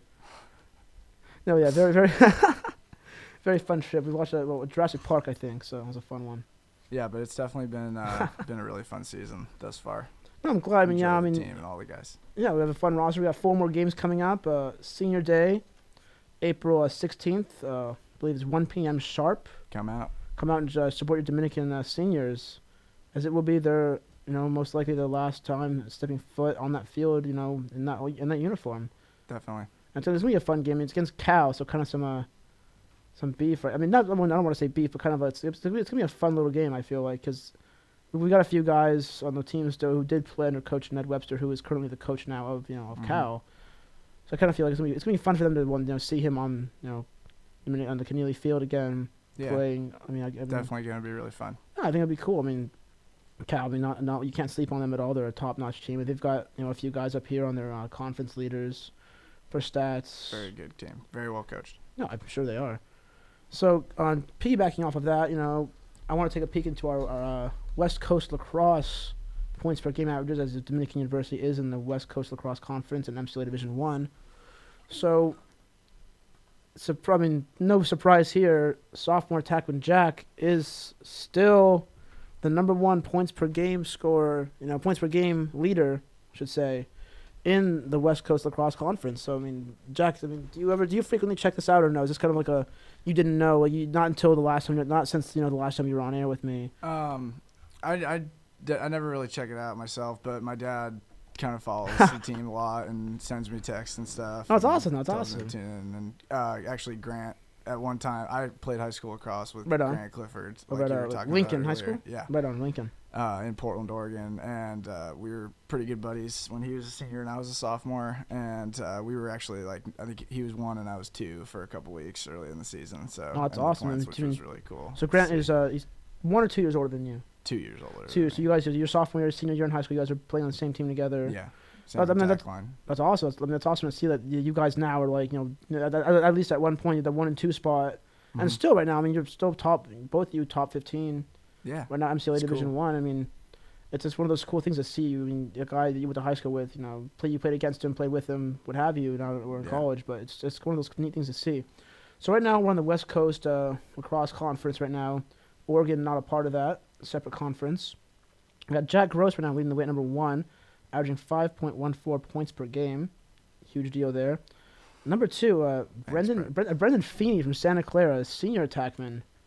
Speaker 1: No, yeah, very very very fun trip. We watched uh, well, Jurassic Park, I think, so it was a fun one.
Speaker 4: Yeah, but it's definitely been uh, been a really fun season thus far.
Speaker 1: No, I'm glad. I mean, yeah, I
Speaker 4: Enjoy
Speaker 1: mean,
Speaker 4: the team and all the guys.
Speaker 1: yeah, we have a fun roster. We have four more games coming up. Uh, Senior Day, April uh, sixteenth. Uh, I believe it's one p.m. sharp.
Speaker 4: Come out.
Speaker 1: Come out and uh, support your Dominican uh, seniors, as it will be their, you know, most likely their last time stepping foot on that field, you know, in that in that uniform.
Speaker 4: Definitely.
Speaker 1: And so it's gonna be a fun game. It's against Cal, so kind of some uh, some beef. Right? I mean, not I don't want to say beef, but kind of a, it's it's gonna, be, it's gonna be a fun little game. I feel like because we got a few guys on the team still who did play under Coach Ned Webster, who is currently the coach now of you know of
Speaker 4: Mhm.
Speaker 1: Cal. So I kind of feel like it's gonna be it's gonna be fun for them to you know see him on you know I mean, on the Keneally Field again
Speaker 4: Yeah.
Speaker 1: playing. I mean, I, I mean,
Speaker 4: Definitely going to be really fun.
Speaker 1: I think it'd be cool. I mean, Cal, I mean, not, not you can't sleep on them at all. They're a top-notch team. They've got you know a few guys up here on their uh, conference leaders for stats.
Speaker 4: Very good team. Very well coached.
Speaker 1: No, I'm sure they are. So, on piggybacking off of that, you know, I want to take a peek into our, our uh, West Coast lacrosse points per game averages, as the Dominican University is in the West Coast Lacrosse Conference in M C L A Division One. So, so, I mean, no surprise here. Sophomore attackman Jack is still the number one points per game scorer, you know, points per game leader, I should say, in the West Coast Lacrosse Conference. So, I mean, Jack, I mean, do you ever, do you frequently check this out or no? Is this kind of like a, you didn't know, like you, not until the last time, not since, you know, the last time you were on air with me?
Speaker 4: Um, I, I, d- I never really check it out myself, but my dad kind of follows the team a lot and sends me texts and stuff.
Speaker 1: Oh, that's
Speaker 4: and
Speaker 1: awesome. That's
Speaker 4: tells me
Speaker 1: awesome.
Speaker 4: to tune in. And uh, actually, Grant, at one time, I played high school lacrosse with
Speaker 1: Right on.
Speaker 4: Grant Clifford.
Speaker 1: Oh,
Speaker 4: Like
Speaker 1: right
Speaker 4: you were
Speaker 1: on.
Speaker 4: talking
Speaker 1: Lincoln
Speaker 4: about
Speaker 1: High
Speaker 4: earlier.
Speaker 1: School?
Speaker 4: Yeah.
Speaker 1: Right on, Lincoln.
Speaker 4: Uh, in Portland, Oregon, and uh, we were pretty good buddies when he was a senior and I was a sophomore, and uh, we were actually like I think he was one and I was two for a couple weeks early in the season. So
Speaker 1: Oh, that's
Speaker 4: and the
Speaker 1: awesome.
Speaker 4: points,
Speaker 1: And
Speaker 4: which
Speaker 1: to
Speaker 4: was
Speaker 1: me-
Speaker 4: really cool.
Speaker 1: So Grant
Speaker 4: to see.
Speaker 1: is uh, he's one or two years older than you.
Speaker 4: two years older.
Speaker 1: Two.
Speaker 4: than
Speaker 1: So
Speaker 4: me.
Speaker 1: you guys, your sophomore year, senior year in high school, you guys are playing on the same team together.
Speaker 4: yeah, same
Speaker 1: I mean,
Speaker 4: attack
Speaker 1: that's-
Speaker 4: line.
Speaker 1: That's awesome. That's, I mean, that's awesome to see that y- you guys now are like, you know, at, at, at least at one point, the one and two spot. And
Speaker 4: Mhm.
Speaker 1: still right now, I mean, you're still top, both of you top fifteen.
Speaker 4: Yeah,
Speaker 1: Right now, M C L A
Speaker 4: It's
Speaker 1: Division
Speaker 4: cool.
Speaker 1: One. I mean, it's just one of those cool things to see. I mean, a guy that you went to high school with, you know, play you played against him, played with him, what have you, now that we're in
Speaker 4: Yeah.
Speaker 1: college. But it's it's one of those neat things to see. So right now, we're on the West Coast uh, Lacrosse Conference right now. Oregon not a part of that, separate conference. We got Jack Gross right now leading the way at number one, averaging five point one four points per game. Huge deal there. Number two, uh, Brendan
Speaker 4: Brett.
Speaker 1: Bre- uh, Brendan Feeney from Santa Clara, senior attackman,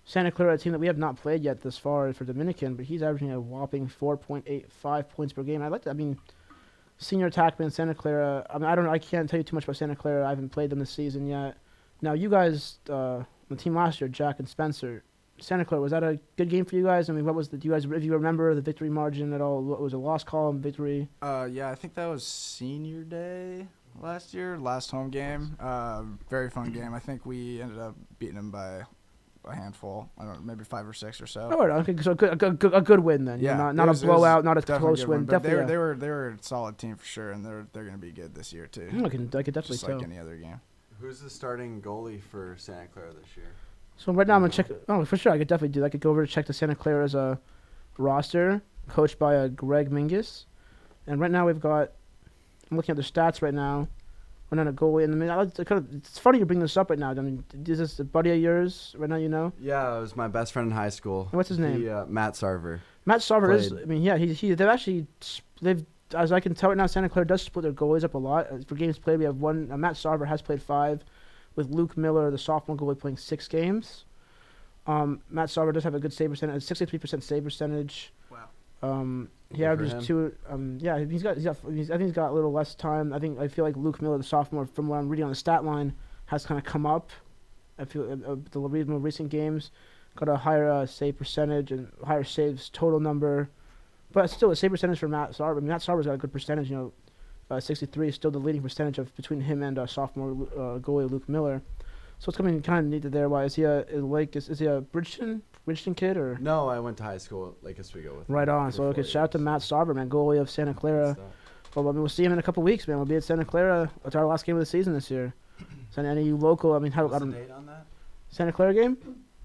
Speaker 1: Santa Clara, a team that we have not played yet this far for Dominican, but he's averaging a whopping four point eight five points per game. I like that. I mean, senior attackman Santa Clara. I mean, I don't know. I can't tell you too much about Santa Clara. I haven't played them this season yet. Now, you guys, uh, the team last year, Jack and Spencer, Santa Clara, was that a good game for you guys? I mean, what was the? Do you guys, if you remember the victory margin at all? What was a loss column victory?
Speaker 4: Uh, yeah, I think that was senior day last year, last home game. Uh, very fun game. I think we ended up beating them by a handful. I don't know, maybe five or six or so.
Speaker 1: Oh, okay, so a good, a good, a good win then.
Speaker 4: Yeah,
Speaker 1: not,
Speaker 4: it
Speaker 1: not
Speaker 4: was-
Speaker 1: a
Speaker 4: it was
Speaker 1: blowout, not a
Speaker 4: definitely
Speaker 1: close
Speaker 4: good
Speaker 1: win.
Speaker 4: one, but they
Speaker 1: Definitely,
Speaker 4: were,
Speaker 1: a-
Speaker 4: they were they were a solid team for sure, and they're they're going to be good this year too.
Speaker 1: I can, I could definitely
Speaker 4: Just
Speaker 1: tell.
Speaker 4: like any other game.
Speaker 2: Who's the starting goalie for Santa Clara this year?
Speaker 1: So right now I'm gonna check. Oh, for sure, I could definitely do that. I could go over to check the Santa Clara's uh, roster, coached by uh, Greg Mingus, and right now we've got. I'm looking at the stats right now. We're not a goalie, and I mean, I like to kind of, it's funny you bring this up right now. I mean, is this a buddy of yours right now? You know,
Speaker 2: Yeah, it was my best friend in high school.
Speaker 1: And what's his name?
Speaker 2: He, uh, Matt Sarver.
Speaker 1: Matt Sarver is.
Speaker 2: Played.
Speaker 1: I mean, yeah, he he. They've actually sp- they've as I can tell right now, Santa Clara does split their goalies up a lot. Uh, For games played, we have one. Uh, Matt Sarver has played five, with Luke Miller, the sophomore goalie, playing six games. Um, Matt Sarver does have a good save percentage, sixty-three percent save percentage.
Speaker 4: Wow.
Speaker 1: Um, he
Speaker 2: Good for
Speaker 1: averages
Speaker 2: him.
Speaker 1: two. Um, yeah, he's got. He's got. He's, I think he's got a little less time. I think. I feel like Luke Miller, the sophomore, from what I'm reading on the stat line, has kind of come up. I feel uh, uh, the re- more recent games got a higher uh, save percentage and higher saves total number, but still a save percentage for Matt Sarver. I mean, Matt Sarver's got a good percentage. You know, uh, sixty-three is still the leading percentage of between him and uh, sophomore uh, goalie Luke Miller. So it's coming kind of neat there. Why is he a is like is, is he a Bridgeton Bridgeton kid or?
Speaker 2: No, I went to high school at Lake Oswego with him
Speaker 1: Right on.
Speaker 2: for
Speaker 1: So okay,
Speaker 2: four
Speaker 1: shout out to
Speaker 2: years.
Speaker 1: Matt Sarver, man, goalie of Santa Clara.
Speaker 2: Stuff.
Speaker 1: Well, I mean, we'll see him in a couple weeks, man. We'll be at Santa Clara. It's our last game of the season this year. So any of you local, I mean, how I
Speaker 2: What's the
Speaker 1: don't
Speaker 2: date on that?
Speaker 1: Santa Clara game?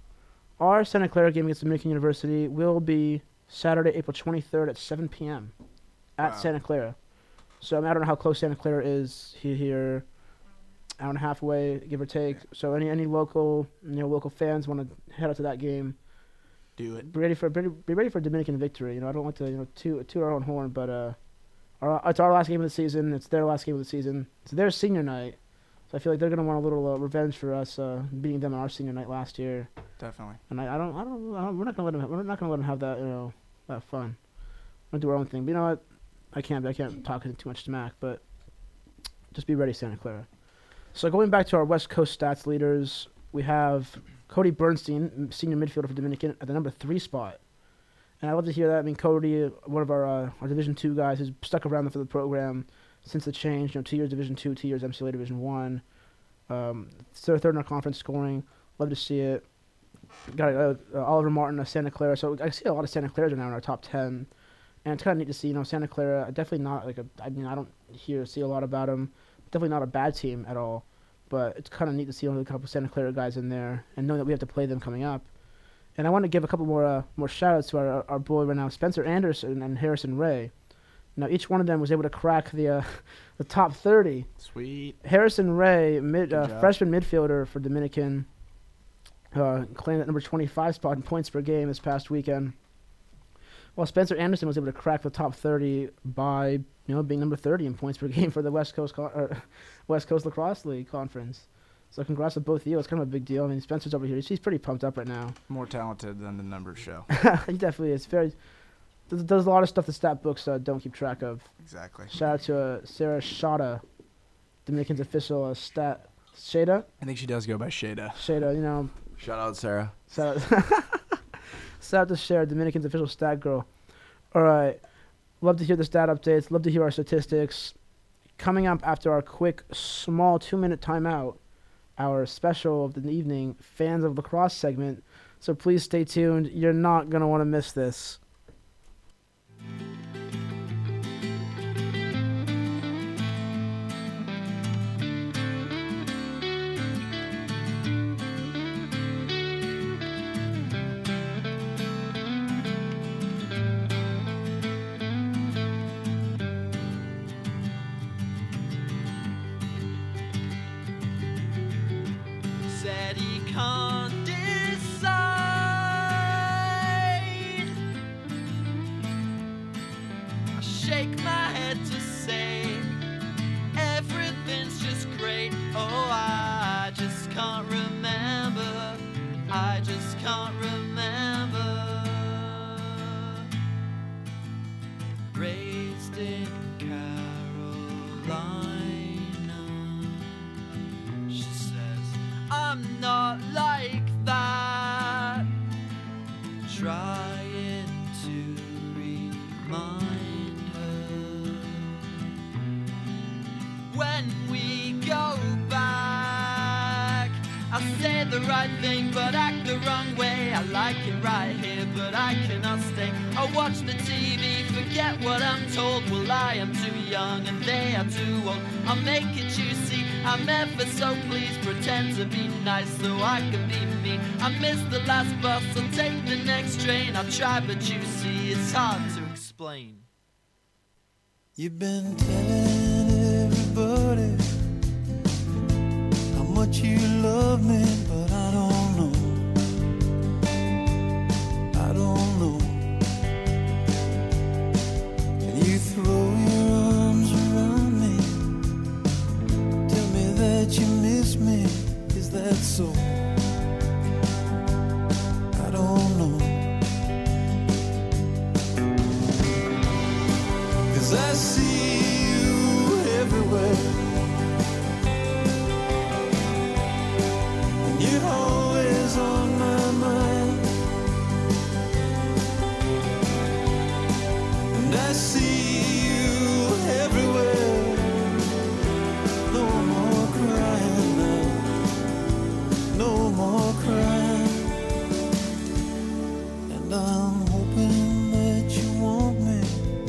Speaker 1: Our Santa Clara game against Dominican University will be Saturday, April twenty-third at seven p.m. at
Speaker 4: Wow.
Speaker 1: Santa Clara. So I, mean, I don't know how close Santa Clara is he- here, hour and a half away, give or take. So any any local you know local fans want to head out to that game,
Speaker 4: Do it.
Speaker 1: be ready for be be ready for Dominican victory. You know, I don't like to you know toot, toot our own horn, but uh, our, it's our last game of the season. It's their last game of the season. It's their senior night, so I feel like they're gonna want a little uh, revenge for us uh, beating them on our senior night last year.
Speaker 4: Definitely.
Speaker 1: And I, I don't I don't I don't- we're not gonna let them we're not gonna let them have that you know that fun. We're gonna do our own thing. But you know what? I can't I can't talk too much smack, but just be ready, Santa Clara. So going back to our West Coast stats leaders, we have Cody Bernstein, m- senior midfielder for Dominican, at the number three spot. And I love to hear that. I mean, Cody, uh, one of our uh, our Division two guys, who's stuck around for the program since the change. You know, two years Division two, two years M C L A Division one. Um, third, third in our conference scoring. Love to see it. Got uh, uh, Oliver Martin of Santa Clara. So I see a lot of Santa Claras are now in our top ten. And it's kind of neat to see, you know, Santa Clara, definitely not like a, I mean, I don't hear, see a lot about them. Definitely not a bad team at all. But it's kind of neat to see only a couple Santa Clara guys in there and knowing that we have to play them coming up. And I want to give a couple more uh, more shout-outs to our, our boy right now, Spencer Anderson and Harrison Ray. Now, each one of them was able to crack the uh, the top thirty.
Speaker 4: Sweet.
Speaker 1: Harrison Ray, mid,
Speaker 4: Good
Speaker 1: uh,
Speaker 4: job.
Speaker 1: freshman midfielder for Dominican, uh, claimed that number twenty-five spot in points per game this past weekend. While Spencer Anderson was able to crack the top thirty by you know being number thirty in points per game for the West Coast Con- or West Coast Lacrosse League Conference. So congrats to both of you. It's kind of a big deal. I mean, Spencer's over here. He's, he's pretty pumped up right now.
Speaker 4: More talented than the numbers show.
Speaker 1: He definitely is. Very does, does a lot of stuff the stat books uh, don't keep track of.
Speaker 4: Exactly.
Speaker 1: Shout out to uh, Sarah Shada, Dominican's official uh, stat. Shada?
Speaker 4: I think she does go by Shada.
Speaker 1: Shada, you know.
Speaker 2: Shout out, Sarah.
Speaker 1: Shout out, shout out to Shara, Dominican's official stat girl. All right. Love to hear the stat updates. Love to hear our statistics. Coming up after our quick, small two-minute timeout, our special of the evening, Fans of Lacrosse segment. So please stay tuned. You're not going to want to miss this.
Speaker 5: Said he can't decide. I shake my head to say everything's just great. Oh, I just can't remember. I just can't in Carolina. She says, I'm not like that. Trying to remind her. When we go back, I say the right thing but act the wrong way. I like it right here but I cannot stay. I watch the T V, forget what I'm told. Well, I am too young and they are too old. I'll make it juicy, I'm ever so pleased. Pretend to be nice so I can be mean. I missed the last bus, I'll take the next train. I'll try but you see it's hard to explain.
Speaker 3: You've been telling everybody how much you love me, but I don't know. I don't know. Can you throw your arms around me? Tell me that you miss me. Is that so? I don't know. 'Cause I see you everywhere. And you're always on my mind. And I see you everywhere. No more crying now. No more crying. And I'm hoping that you want me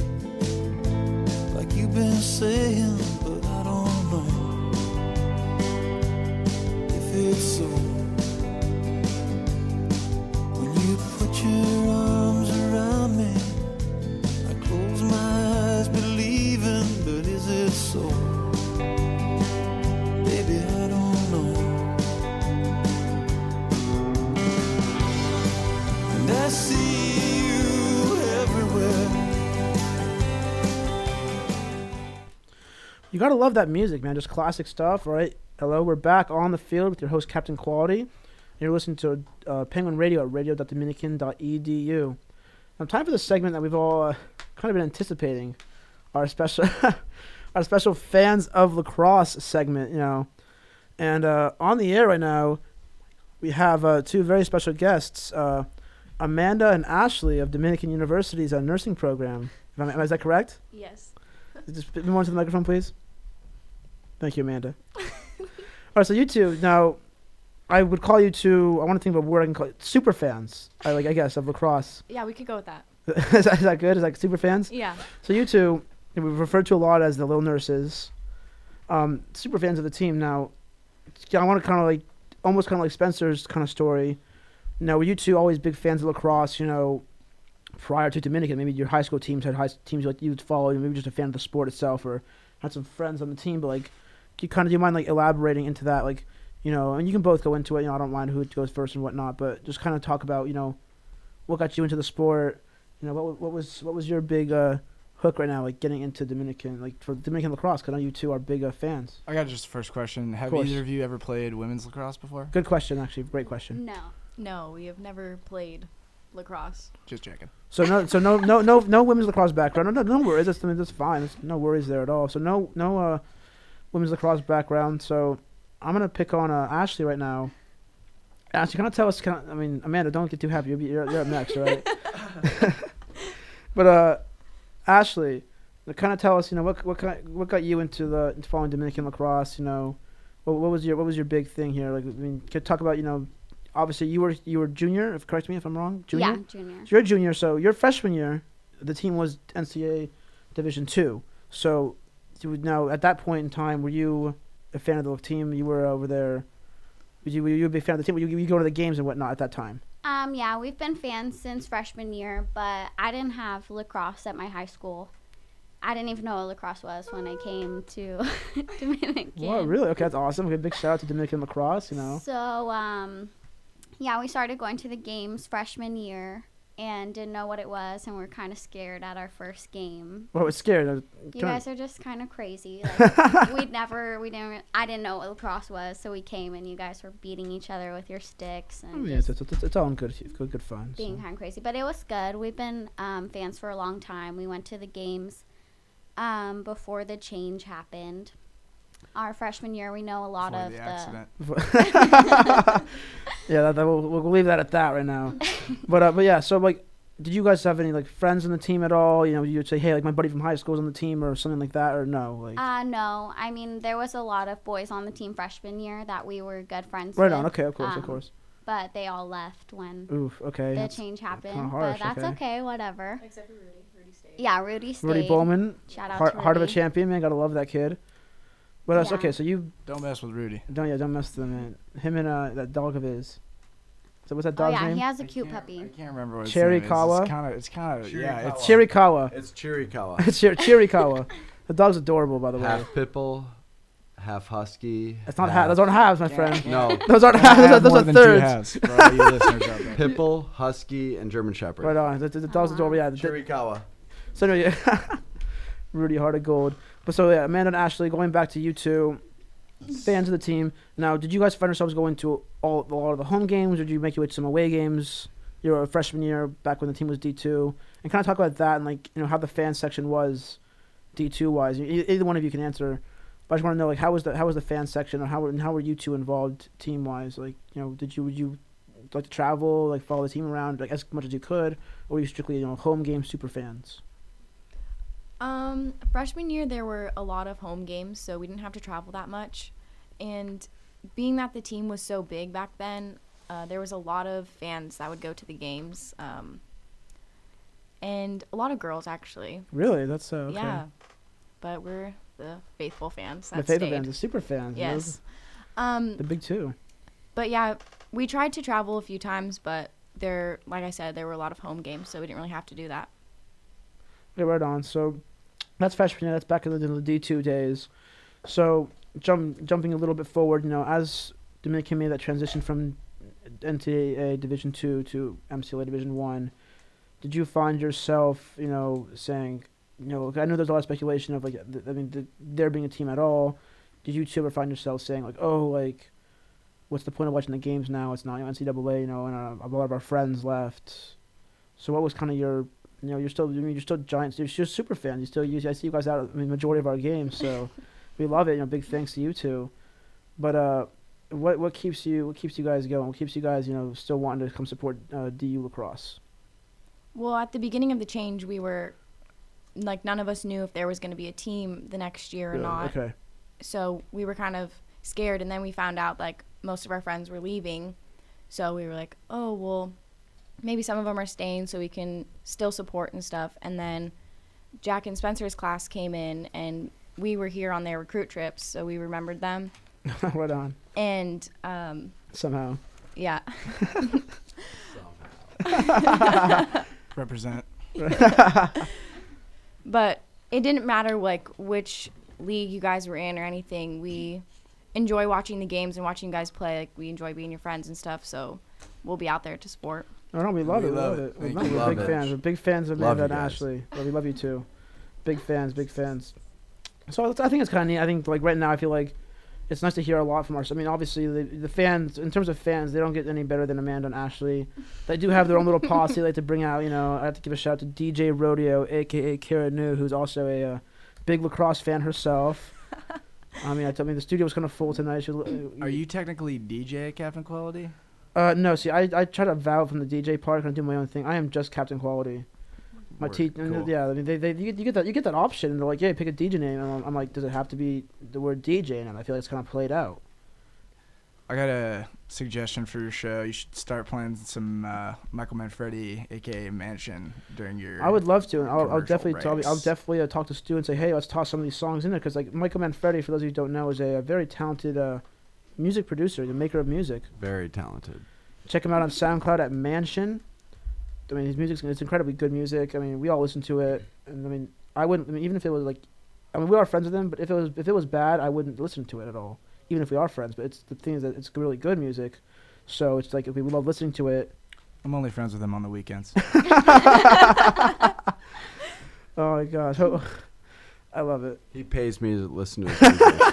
Speaker 3: like you've been saying, but I don't know if it's so. When you put your arms around me, I close my eyes believing, but is it so? Baby, I don't know. And I see you everywhere.
Speaker 1: You gotta love that music, man. Just classic stuff, right? Hello, we're back on the field with your host, Captain Quality. You're listening to uh, Penguin Radio at radio dot dominican dot e d u. Now, time for the segment that we've all uh, kind of been anticipating. Our special, our special fans of lacrosse segment, you know. And uh, on the air right now, we have uh, two very special guests, uh, Amanda and Ashley of Dominican University's uh, nursing program. Am I- Is that correct?
Speaker 6: Yes.
Speaker 1: Just move on to the microphone, please. Thank you, Amanda. All right, so you two, now, I would call you two, I want to think of a word I can call it, super fans, I, like, I guess, of lacrosse.
Speaker 6: Yeah, we could go with that.
Speaker 1: is, that, is that good? Is that super fans?
Speaker 6: Yeah.
Speaker 1: So you two, we've referred to a lot as the little nurses, um, super fans of the team. Now, I want to kind of like, almost kind of like Spencer's kind of story. Now, were you two always big fans of lacrosse, you know, prior to Dominican? Maybe your high school teams had high teams like you followed, maybe just a fan of the sport itself, or had some friends on the team. But like, do you kind of do you mind like elaborating into that, like, you know, and you can both go into it. You know, I don't mind who goes first and whatnot, but just kind of talk about, you know, what got you into the sport. You know, what what was what was your big uh, hook right now, like getting into Dominican, like for Dominican lacrosse? Because I know you two are big uh, fans.
Speaker 4: I got just the first question. Have
Speaker 1: course.
Speaker 4: either of you ever played women's lacrosse before?
Speaker 1: Good question, actually. Great question.
Speaker 6: No.
Speaker 7: No, we have never played lacrosse.
Speaker 4: Just checking.
Speaker 1: So no, so no, no, no, no women's lacrosse background. No, no, no worries. That's I mean, that's fine. There's no worries there at all. So no, no uh, women's lacrosse background. So I'm gonna pick on uh, Ashley right now. Ashley, can I tell us? Can I, I mean, Amanda, don't get too happy. You're, you're, you're up next, all right? But uh, Ashley, kind of tell us, you know, what what kind, what got you into the into following Dominican lacrosse? You know, what, what was your what was your big thing here? Like, I mean, could talk about, you know, obviously you were you were junior. If correct me if I'm wrong. Junior.
Speaker 6: Yeah, junior.
Speaker 1: So you're a junior. So your freshman year, the team was N C A A Division Two. So you would now at that point in time, were you a fan of the team? You were over there. Were you, were you a big fan of the team? Were you, you go to the games and whatnot at that time?
Speaker 6: Um, yeah, we've been fans since freshman year, but I didn't have lacrosse at my high school. I didn't even know what lacrosse was when I came to Dominican.
Speaker 1: Wow, really? Okay, that's awesome. Okay, big shout out to Dominican lacrosse. You know.
Speaker 6: So, um, yeah, we started going to the games freshman year and didn't know what it was, and we were kind of scared at our first game.
Speaker 1: Well, I was scared. I was,
Speaker 6: You
Speaker 1: kinda-
Speaker 6: guys are just kind of crazy. Like, we'd never, we didn't, I didn't know what lacrosse was, so we came and you guys were beating each other with your sticks
Speaker 1: I
Speaker 6: and
Speaker 1: mean, it's,
Speaker 6: just
Speaker 1: it's, it's, it's all in good, good, good fun.
Speaker 6: being
Speaker 1: so.
Speaker 6: kind of crazy. But it was good. We've been um, fans for a long time. We went to the games um, before the change happened. Our freshman year, we know a lot
Speaker 4: Before
Speaker 6: of
Speaker 4: the
Speaker 6: the.
Speaker 4: accident.
Speaker 1: Yeah, that, that, we'll, we'll leave that at that right now. But uh, but yeah, so like, did you guys have any like friends on the team at all? You know, you'd say, hey, like my buddy from high school's on the team or something like that, or no? Like,
Speaker 6: Uh, no, I mean there was a lot of boys on the team freshman year that we were good friends
Speaker 1: right
Speaker 6: with.
Speaker 1: on. Okay, of course,
Speaker 6: um,
Speaker 1: of course.
Speaker 6: But they all left when
Speaker 1: Oof. Okay.
Speaker 6: the
Speaker 1: that's
Speaker 6: change happened.
Speaker 1: kinda
Speaker 6: but
Speaker 1: harsh,
Speaker 6: that's
Speaker 1: okay.
Speaker 6: okay. Whatever.
Speaker 7: Except for Rudy. Rudy stayed.
Speaker 6: Yeah, Rudy stayed.
Speaker 1: Rudy Bowman,
Speaker 6: Shout out
Speaker 1: heart,
Speaker 6: to
Speaker 1: heart of a
Speaker 6: Rudy.
Speaker 1: champion, man. Gotta love that kid. But uh, so-
Speaker 6: Yeah.
Speaker 1: okay, so you
Speaker 4: Don't mess with Rudy.
Speaker 1: don't yeah don't mess with him, man. Him and uh that dog of his. So what's that
Speaker 6: Oh
Speaker 1: dog's
Speaker 6: yeah,
Speaker 1: name?
Speaker 6: he has a
Speaker 4: I
Speaker 6: cute
Speaker 4: can't-
Speaker 6: puppy.
Speaker 4: I can't remember what his
Speaker 1: Cherry
Speaker 4: name is.
Speaker 1: Kawa?
Speaker 4: It's kind of, it's kind of, yeah, it's
Speaker 1: Chirikawa.
Speaker 2: It's Chirikawa.
Speaker 1: It's Chir- Chirikawa. The dog's adorable, by the way.
Speaker 2: Half pitbull, half husky.
Speaker 1: It's not halves. Those aren't halves, my friend.
Speaker 2: No,
Speaker 1: Those aren't
Speaker 4: I
Speaker 1: halves. Those are,
Speaker 4: have
Speaker 1: those
Speaker 4: more
Speaker 1: are
Speaker 4: than two
Speaker 1: thirds.
Speaker 4: halves for all you listeners out there.
Speaker 2: pitbull, husky, and German Shepherd.
Speaker 1: Right on. The, the, the dog's
Speaker 6: wow.
Speaker 1: adorable. Yeah. The,
Speaker 2: Chirikawa.
Speaker 1: so anyway, Rudy Heart of Gold. But so yeah, Amanda and Ashley, going back to you two, fans of the team. Now, did you guys find yourselves going to all a lot of the home games, or did you make your way to some away games? Your freshman year, back when the team was D two, and kind of talk about that and like you know how the fan section was, D two wise. E- Either one of you can answer, but I just want to know like how was the how was the fan section, or how were and how were you two involved team wise? Like you know, did you would you like to travel, like follow the team around like as much as you could, or were you strictly you know home game super fans?
Speaker 7: Um, freshman year there were a lot of home games, so we didn't have to travel that much. And being that the team was so big back then, uh, there was a lot of fans that would go to the games. Um, and a lot of girls actually.
Speaker 1: Really, that's uh, okay.
Speaker 7: Yeah. But we're the faithful fans.
Speaker 1: The
Speaker 7: That
Speaker 1: favorite
Speaker 7: stayed.
Speaker 1: fans, the super fans. you know,
Speaker 7: Yes. Um,
Speaker 1: the big two.
Speaker 7: but yeah, we tried to travel a few times, but there, like I said, there were a lot of home games, so we didn't really have to do that.
Speaker 1: Yeah, right on. So that's freshman year. That's back in the, in the D two days. So jump, jumping a little bit forward, you know, as Dominican made that transition from N C double A Division two to M C L A Division one, did you find yourself, you know, saying, you know, I know there's a lot of speculation of like, th- I mean, th- there being a team at all. Did you two ever find yourself saying like, oh, like, what's the point of watching the games now? It's not you know, N C double A, you know, and uh, a lot of our friends left. So what was kind of your You know, you're still, I mean, you're still Giants. You're, you're super fans. You still use. I see you guys out. I mean, majority of our games, so we love it. You know, big thanks to you two. But uh, what what keeps you what keeps you guys going? What keeps you guys, you know, still wanting to come support uh, D U lacrosse?
Speaker 7: Well, at the beginning of the change, we were like none of us knew if there was going to be a team the next year or
Speaker 1: Yeah,
Speaker 7: not.
Speaker 1: Okay.
Speaker 7: So we were kind of scared, and then we found out like most of our friends were leaving. So we were like, oh well, maybe some of them are staying so we can still support and stuff. And then Jack and Spencer's class came in, and we were here on their recruit trips, so we remembered them.
Speaker 1: Right on.
Speaker 7: And um,
Speaker 1: Somehow.
Speaker 7: yeah,
Speaker 4: Represent.
Speaker 7: but it didn't matter like which league you guys were in or anything. We enjoy watching the games and watching you guys play. Like we enjoy being your friends and stuff. So we'll be out there to support.
Speaker 1: No, no, we love
Speaker 4: We
Speaker 1: it. We
Speaker 4: love
Speaker 1: love
Speaker 4: it.
Speaker 1: it. We
Speaker 4: Thank
Speaker 1: love
Speaker 2: you.
Speaker 1: We're
Speaker 2: Love
Speaker 1: big
Speaker 2: it.
Speaker 1: fans. We're big fans of
Speaker 2: Love
Speaker 1: Amanda
Speaker 2: you
Speaker 1: and
Speaker 2: guys.
Speaker 1: Ashley. Well, we love you too. Big fans, big fans. So it's- I think it's kind of neat. I think like right now, I feel like it's nice to hear a lot from our. I mean, obviously the the fans, in terms of fans, they don't get any better than Amanda and Ashley. They do have their own little posse they like to bring out. You know, I have to give a shout out to D J Rodeo, aka Kara New, who's also a uh, big lacrosse fan herself. I mean, I told me the studio was kind of full tonight. She, was- uh,
Speaker 4: Are you technically D J at Captain Quality?
Speaker 1: Uh, no. See, I I try to vow from the D J part. I do my own thing. I am just Captain Quality. My
Speaker 4: Word.
Speaker 1: te-
Speaker 4: Cool.
Speaker 1: yeah, I mean, they, they, you, get, you get that, you get that option. And they're like, yeah, pick a D J name. And I'm, I'm like, does it have to be the word D J? And I feel like it's kind of played out.
Speaker 4: I got a suggestion for your show. You should start playing some uh, Michael Manfredi, aka Mansion, during your.
Speaker 1: I would love to, and I'll, I'll
Speaker 4: commercial
Speaker 1: definitely, tell, I'll
Speaker 4: breaks.
Speaker 1: definitely uh, talk to Stu and say, hey, let's toss some of these songs in there, because like Michael Manfredi, for those of you who don't know, is a, a very talented uh, music producer, the maker of music.
Speaker 2: Very talented.
Speaker 1: Check him out on SoundCloud at Mansion. I mean, his music's it's incredibly good music. I mean, we all listen to it, and I mean, I wouldn't. I mean, even if it was like, I mean, we are friends with him, but if it was if it was bad, I wouldn't listen to it at all. Even if we are friends, but it's the thing is that it's really good music, so it's like if we love listening to it.
Speaker 4: I'm only friends with him on the weekends.
Speaker 1: Oh my gosh, oh, I love it.
Speaker 2: He pays me to listen to his music.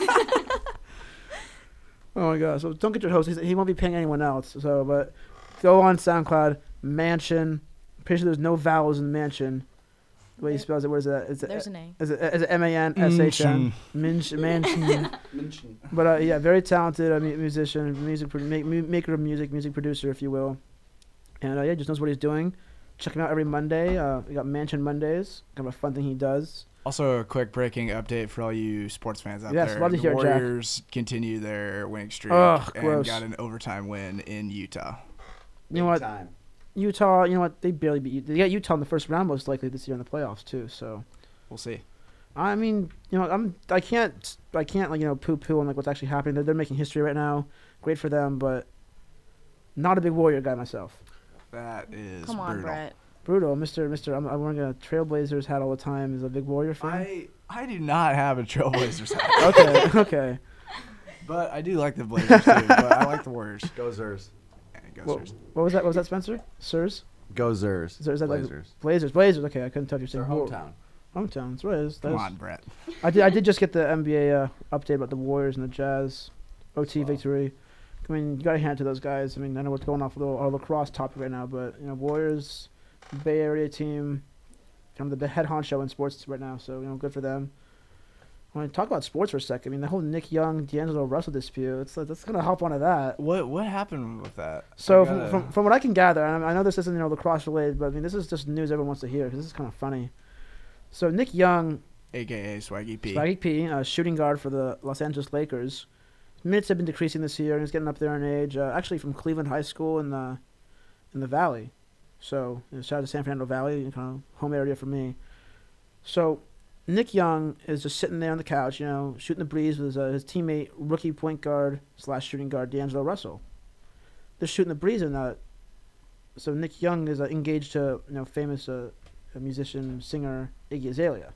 Speaker 1: Oh my gosh, so don't get your host. He's, he won't be paying anyone else. So, but go on SoundCloud, Mansion. I'm pretty sure there's no vowels in Mansion. The way he spells it, what is it? Is it,
Speaker 7: There's an A.
Speaker 1: is it, is it M A N S H N? Minch, Manchin. But uh, yeah, very talented uh, mu- musician, music pro- make, mu- maker of music, music producer, if you will. And uh, yeah, just knows what he's doing. Check him out every Monday. Uh, we got Mansion Mondays, kind of a fun thing he does.
Speaker 4: Also, a quick breaking update for all you sports fans out
Speaker 1: Yes,
Speaker 4: there.
Speaker 1: love to
Speaker 4: the
Speaker 1: hear it, Jack.
Speaker 4: Warriors continue their winning streak
Speaker 1: Ugh,
Speaker 4: and
Speaker 1: gross.
Speaker 4: got an overtime win in Utah.
Speaker 1: You know what? Utah, you know what? They barely beat. They got Utah in the first round, most likely this year in the playoffs too. So,
Speaker 4: We'll see.
Speaker 1: I mean, you know, I'm I can't I can't like you know poo poo on like what's actually happening. They're, they're making history right now. Great for them, but not a big Warrior guy myself.
Speaker 4: That is
Speaker 7: Come on,
Speaker 4: brutal.
Speaker 7: Brett.
Speaker 1: Brutal, Mister Mister I'm, I'm wearing a Trailblazers hat all the time. Is a big Warrior fan.
Speaker 4: I I do not have a Trailblazers hat,
Speaker 1: Okay, okay.
Speaker 4: but I do like the Blazers too. But I like the Warriors.
Speaker 2: Go Zers.
Speaker 4: And go
Speaker 1: What,
Speaker 4: Sirs.
Speaker 1: what was that? What was that, Spencer? Sirs?
Speaker 2: Go Zers.
Speaker 1: Is that, is that like
Speaker 2: Blazers.
Speaker 1: Blazers? Blazers. Okay, I couldn't tell if you're
Speaker 2: Their
Speaker 1: saying War-
Speaker 2: hometown.
Speaker 1: Hometown. That's what it is. That
Speaker 4: Come
Speaker 1: is-
Speaker 4: on, Brett.
Speaker 1: I did. I did just get the N B A uh, update about the Warriors and the Jazz, O T
Speaker 2: Wow.
Speaker 1: victory. I mean, you gotta hand it to those guys. I mean, I know what's going off with our lacrosse topic right now, but you know, Warriors, Bay Area team, kind of the head honcho in sports right now. So you know, good for them. I want to talk about sports for a second. I mean, the whole Nick Young, D'Angelo Russell dispute. It's like, let's gonna hop onto that.
Speaker 4: What what happened with that?
Speaker 1: So
Speaker 4: I
Speaker 1: from,
Speaker 4: gotta-
Speaker 1: from from what I can gather, and I know this isn't you know lacrosse related, but I mean this is just news everyone wants to hear because this is kind of funny. So Nick Young,
Speaker 4: A K A Swaggy P.
Speaker 1: Swaggy P, uh, shooting guard for the Los Angeles Lakers. Minutes have been decreasing this year, and he's getting up there in age. Uh, actually, from Cleveland High School in the in the Valley. So you know, shout out to San Fernando Valley, kind of home area for me. So Nick Young is just sitting there on the couch, you know, shooting the breeze with his, uh, his teammate, rookie point guard slash shooting guard D'Angelo Russell. They're shooting the breeze in that. So Nick Young is uh, engaged to you know famous uh, musician singer Iggy Azalea.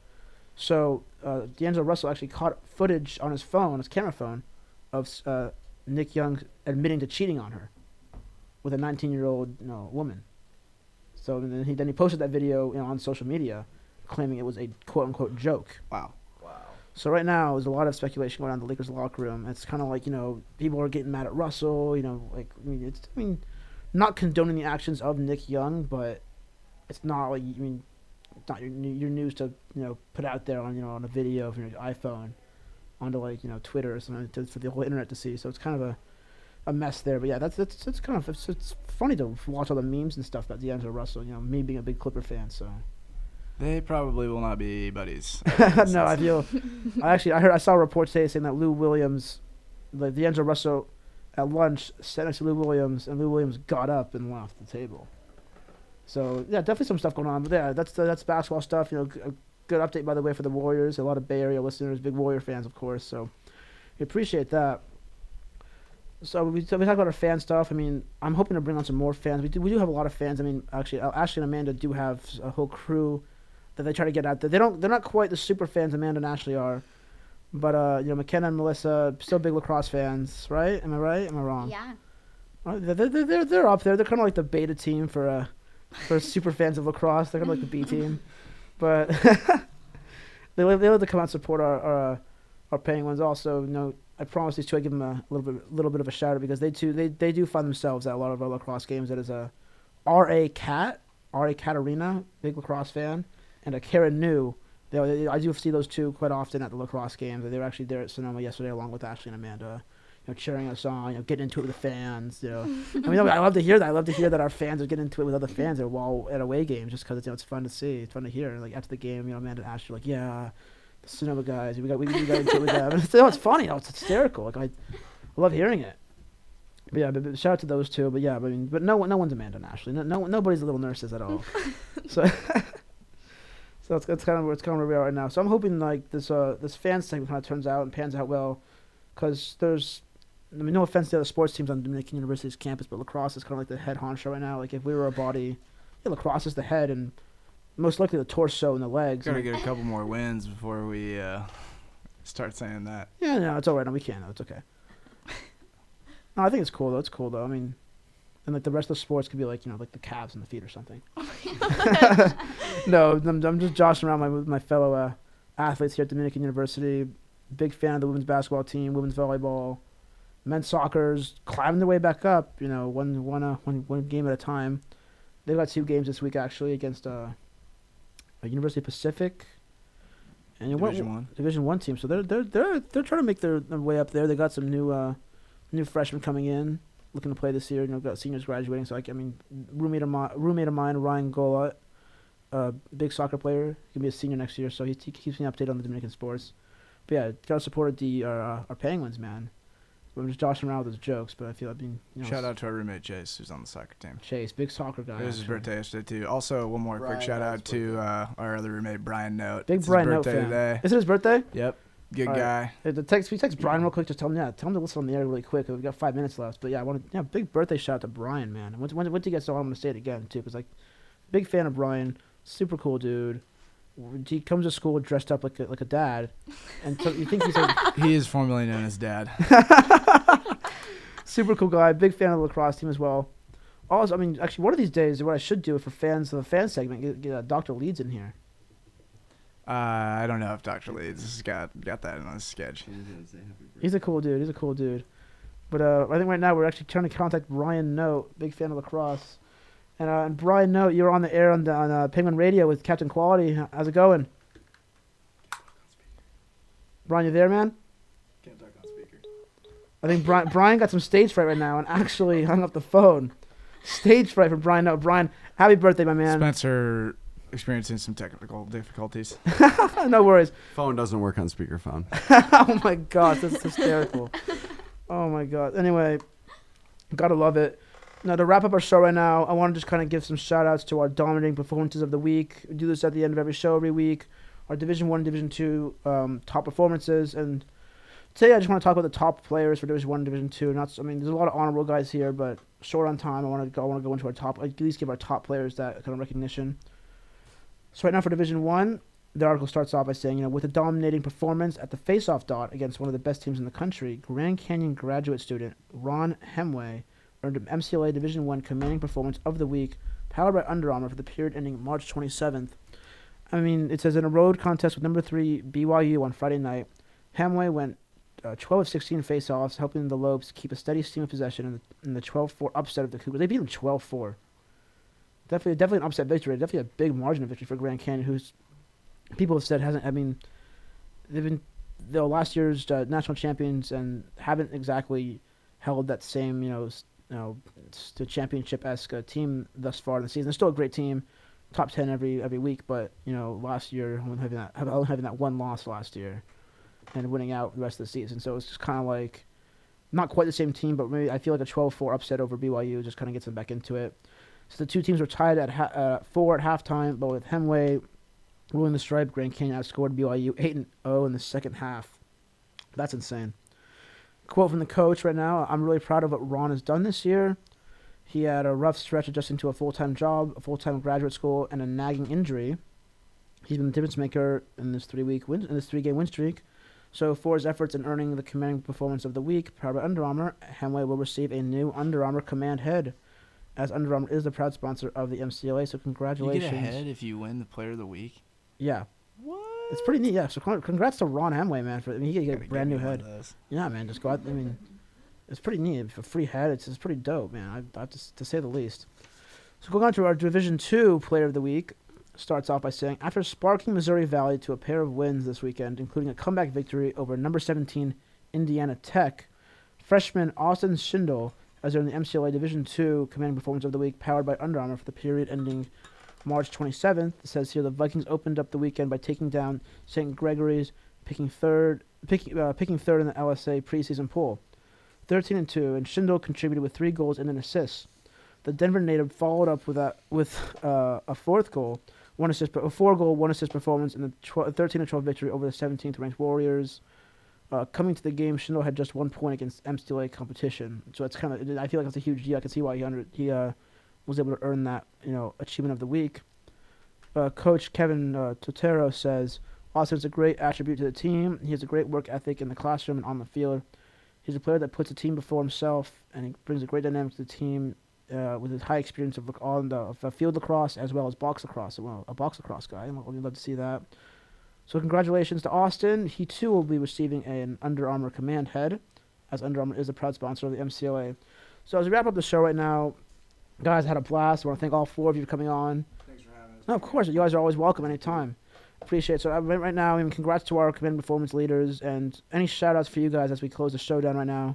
Speaker 1: So uh, D'Angelo Russell actually caught footage on his phone, his camera phone, of uh, Nick Young admitting to cheating on her with a nineteen-year-old you know, woman. So then he then he posted that video you know, on social media, claiming it was a quote-unquote joke.
Speaker 4: Wow.
Speaker 1: So right now, there's a lot of speculation going on in the Lakers locker room. It's kind of like you know people are getting mad at Russell. You know, like I mean, it's I mean, not condoning the actions of Nick Young, but it's not like I mean, it's not your your news to you know put out there on you know on a video from your iPhone, onto like you know Twitter or something to, for the whole internet to see. So it's kind of a a mess there. But yeah, that's that's it's kind of it's, it's funny to watch all the memes and stuff about D'Angelo Russell. You know, me being a big Clipper fan, so.
Speaker 4: They probably will not be buddies.
Speaker 1: No, I feel. I actually, I heard, I saw a report today saying that Lou Williams, like D'Angelo Russell, at lunch sat next to Lou Williams, and Lou Williams got up and left the table. So yeah, definitely some stuff going on. But yeah, that's that's basketball stuff. You know, g- a good update by the way for the Warriors. A lot of Bay Area listeners, big Warrior fans, of course. So we appreciate that. So we so we talk about our fan stuff. I mean, I'm hoping to bring on some more fans. We do we do have a lot of fans. I mean, actually, uh, Ashley and Amanda do have a whole crew that they try to get out there. They don't. They're not quite the super fans Amanda and Ashley are, but uh, you know, McKenna and Melissa still big lacrosse fans, right? Am I right? Am I wrong?
Speaker 6: Yeah.
Speaker 1: Uh, They're they're they're, they're up there. They're kind of like the beta team for uh for super fans of lacrosse. They're kind of like the B team, but they li- they like to come out and support our our, uh, our Penguins. Also, you know, I promise these two I give them a little bit little bit of a shout out because they too they they do find themselves at a lot of our lacrosse games. That is a R A Cat R A Katarina, big lacrosse fan. And a Karen New, they, they, I do see those two quite often at the lacrosse games. They were actually there at Sonoma yesterday, along with Ashley and Amanda, you know, cheering us on, you know, getting into it with the fans. You know, I mean, I love to hear that. I love to hear that our fans are getting into it with other fans at while at away games, just because it's, you know, it's fun to see, it's fun to hear. Like after the game, you know, Amanda and Ashley are like, yeah, the Sonoma guys, we got we, we got into it with them. And it's, you know, it's funny, you know, it's hysterical. Like I, I love hearing it. But yeah, but, but shout out to those two. But yeah, but, I mean, but no one, no one's Amanda and Ashley. No, no nobody's little nurses at all. So. So that's, that's kind of where it's kind of where we are right now. So I'm hoping like this uh this fan segment kind of turns out and pans out well, because there's, I mean, no offense to the other sports teams on Dominican University's campus, but lacrosse is kind of like the head honcho right now. Like if we were a body, yeah, lacrosse is the head and most likely the torso and the legs.
Speaker 4: Gotta
Speaker 1: And,
Speaker 4: get a couple more wins before we uh, start saying that.
Speaker 1: yeah, no, it's all right. No, we can. No, it's okay. No, I think it's cool though. It's cool though. I mean, and like the rest of the sports could be like you know like the calves and the feet or something. No, I'm, I'm just joshing around my, with my fellow uh, athletes here at Dominican University. Big fan of the women's basketball team, women's volleyball, men's soccer's climbing their way back up. You know, one one uh, one one game at a time. They've got two games this week actually against uh uh, University Pacific, and what-
Speaker 4: Division One.
Speaker 1: Division One team. So they're they're they're they're trying to make their, their way up there. They got some new uh, new freshmen coming in, looking to play this year. You know, got seniors graduating. So like I mean, roommate of my roommate of mine, Ryan Gola, uh, big soccer player, he can be a senior next year. So he, he keeps me updated on the Dominican sports. But yeah, gotta support the our, uh, our Penguins, man. I'm just joshing around with his jokes, but I feel I've been you know,
Speaker 4: Shout out to our roommate Chase, who's on the soccer team.
Speaker 1: Chase, big soccer guy.
Speaker 4: It was his
Speaker 1: actually.
Speaker 4: birthday yesterday too. Also, one more
Speaker 2: Brian
Speaker 4: quick shout out
Speaker 2: Note's
Speaker 4: to uh, our other roommate Brian Note.
Speaker 1: Big
Speaker 4: It's his
Speaker 1: Brian Note
Speaker 4: birthday
Speaker 1: fan.
Speaker 4: today.
Speaker 1: Is it his birthday?
Speaker 4: Yep, good
Speaker 1: All right.
Speaker 4: guy.
Speaker 1: Hey, the text, we text Brian real quick. Just tell him, yeah, tell him to listen on the air really quick. We've got five minutes left. But yeah, I want to, yeah, big birthday shout out to Brian, man. And once, once, once he gets on, I'm gonna say it again too, because like, big fan of Brian, super cool dude. He comes to school dressed up like a, like a dad, and so you think he's like
Speaker 4: He is formerly known as Dad.
Speaker 1: super cool guy. Big fan of the lacrosse team as well. Also, I mean, actually, one of these days, what I should do for fans of the fan segment, get, get uh, Doctor Leeds in here.
Speaker 4: Uh, I don't know if Doctor Leeds has got got that on his sketch.
Speaker 1: He's a cool dude. He's a cool dude. But uh, I think right now we're actually trying to contact Brian Note, big fan of lacrosse. And, uh, and Brian Note, you're on the air on, the, on uh, Penguin Radio with Captain Quality. How's it going? Brian, you there, man?
Speaker 4: Can't talk on speaker.
Speaker 1: I think Brian, Brian got some stage fright right now and actually hung up the phone. Stage fright for Brian Note. Brian, happy birthday, my man.
Speaker 4: Spencer experiencing some technical difficulties.
Speaker 1: No worries.
Speaker 2: Phone doesn't work on speakerphone.
Speaker 1: Oh, my God. That's hysterical. Oh, my God. Anyway, gotta love it. Now, to wrap up our show right now, I want to just kind of give some shout-outs to our dominating performances of the week. We do this at the end of every show every week. Our Division One, Division Two um, top performances. And today I just want to talk about the top players for Division One, Division Two. Not, s- I mean, there's a lot of honorable guys here, but short on time, I want to go, I want to go into our top, at least give our top players that kind of recognition. So right now for Division One, the article starts off by saying, you know, with a dominating performance at the face-off dot against one of the best teams in the country, Grand Canyon graduate student Ron Hemway earned an M C L A Division One Commanding Performance of the Week, powered by Under Armour for the period ending March twenty-seventh. I mean, it says in a road contest with number three B Y U on Friday night, Hemway went uh, twelve of sixteen face-offs, helping the Lopes keep a steady stream of possession in the, in the twelve four upset of the Cougars. They beat them twelve four. Definitely, definitely an upset victory. Definitely a big margin of victory for Grand Canyon, who's people have said hasn't. I mean, they've been the last year's uh, national champions and haven't exactly held that same, you know, s- you know, s- the championship-esque uh, team thus far in the season. They're still a great team, top ten every every week. But you know, last year only having that only having that one loss last year, and winning out the rest of the season. So it's just kind of like not quite the same team, but maybe I feel like a twelve four upset over B Y U just kind of gets them back into it. So the two teams were tied at ha- uh, four at halftime, but with Hemway ruling the stripe, Grand Canyon outscored B Y U eight and oh in the second half. That's insane. Quote from the coach right now: "I'm really proud of what Ron has done this year. He had a rough stretch adjusting to a full-time job, a full-time graduate school, and a nagging injury. He's been the difference maker in this three-week win, in this three-game win streak. So for his efforts in earning the commanding performance of the week, powered by Under Armour, Hemway will receive a new Under Armour command head, as Under Armour is the proud sponsor of the M C L A. So
Speaker 4: You
Speaker 1: congratulations."
Speaker 4: get ahead if you win the Player of the Week.
Speaker 1: Yeah,
Speaker 4: What?
Speaker 1: it's pretty neat. Yeah, so con- congrats to Ron Hemway, man. For I mean, he get a
Speaker 4: Gotta
Speaker 1: brand
Speaker 4: get
Speaker 1: new
Speaker 4: me one
Speaker 1: head.
Speaker 4: of those.
Speaker 1: Yeah, man, just go out. I mean, it's pretty neat. For free head, it's, it's pretty dope, man. I, I have to, s- to say the least. So going on to our Division Two Player of the Week, starts off by saying, after sparking Missouri Valley to a pair of wins this weekend, including a comeback victory over number seventeen Indiana Tech, freshman Austin Schindel has earned the M C L A Division Two Commanding Performance of the Week, powered by Under Armour for the period ending March twenty-seventh. It says here the Vikings opened up the weekend by taking down Saint Gregory's, picking third, picking uh, picking third in the L S A preseason poll, thirteen and two, and Schindel contributed with three goals and an assist. The Denver native followed up with a with uh, a fourth goal, one assist, a four goal, one assist performance in the tw- thirteen to twelve victory over the seventeenth ranked Warriors. Uh, coming to the game, Schindel had just one point against M C L A competition, so it's kind of, I feel like that's a huge deal. I can see why he under, he uh, was able to earn that, you know, achievement of the week. Uh, Coach Kevin uh, Totero says, Austin's a great attribute to the team. He has a great work ethic in the classroom and on the field. He's a player that puts the team before himself, and he brings a great dynamic to the team uh, with his high experience of look on the of, uh, field lacrosse as well as box lacrosse. Well, a box lacrosse guy. I'd love to see that. So congratulations to Austin. He too will be receiving an Under Armour command head, as Under Armour is a proud sponsor of the M C L A. So as we wrap up the show right now, guys, I had a blast. I want to thank all four of you for coming on.
Speaker 4: Thanks for having us,
Speaker 1: No, of course. You guys are always welcome anytime. Appreciate it. So uh, right, right now, I mean, congrats to our command performance leaders, and any shout-outs for you guys as we close the show down right now.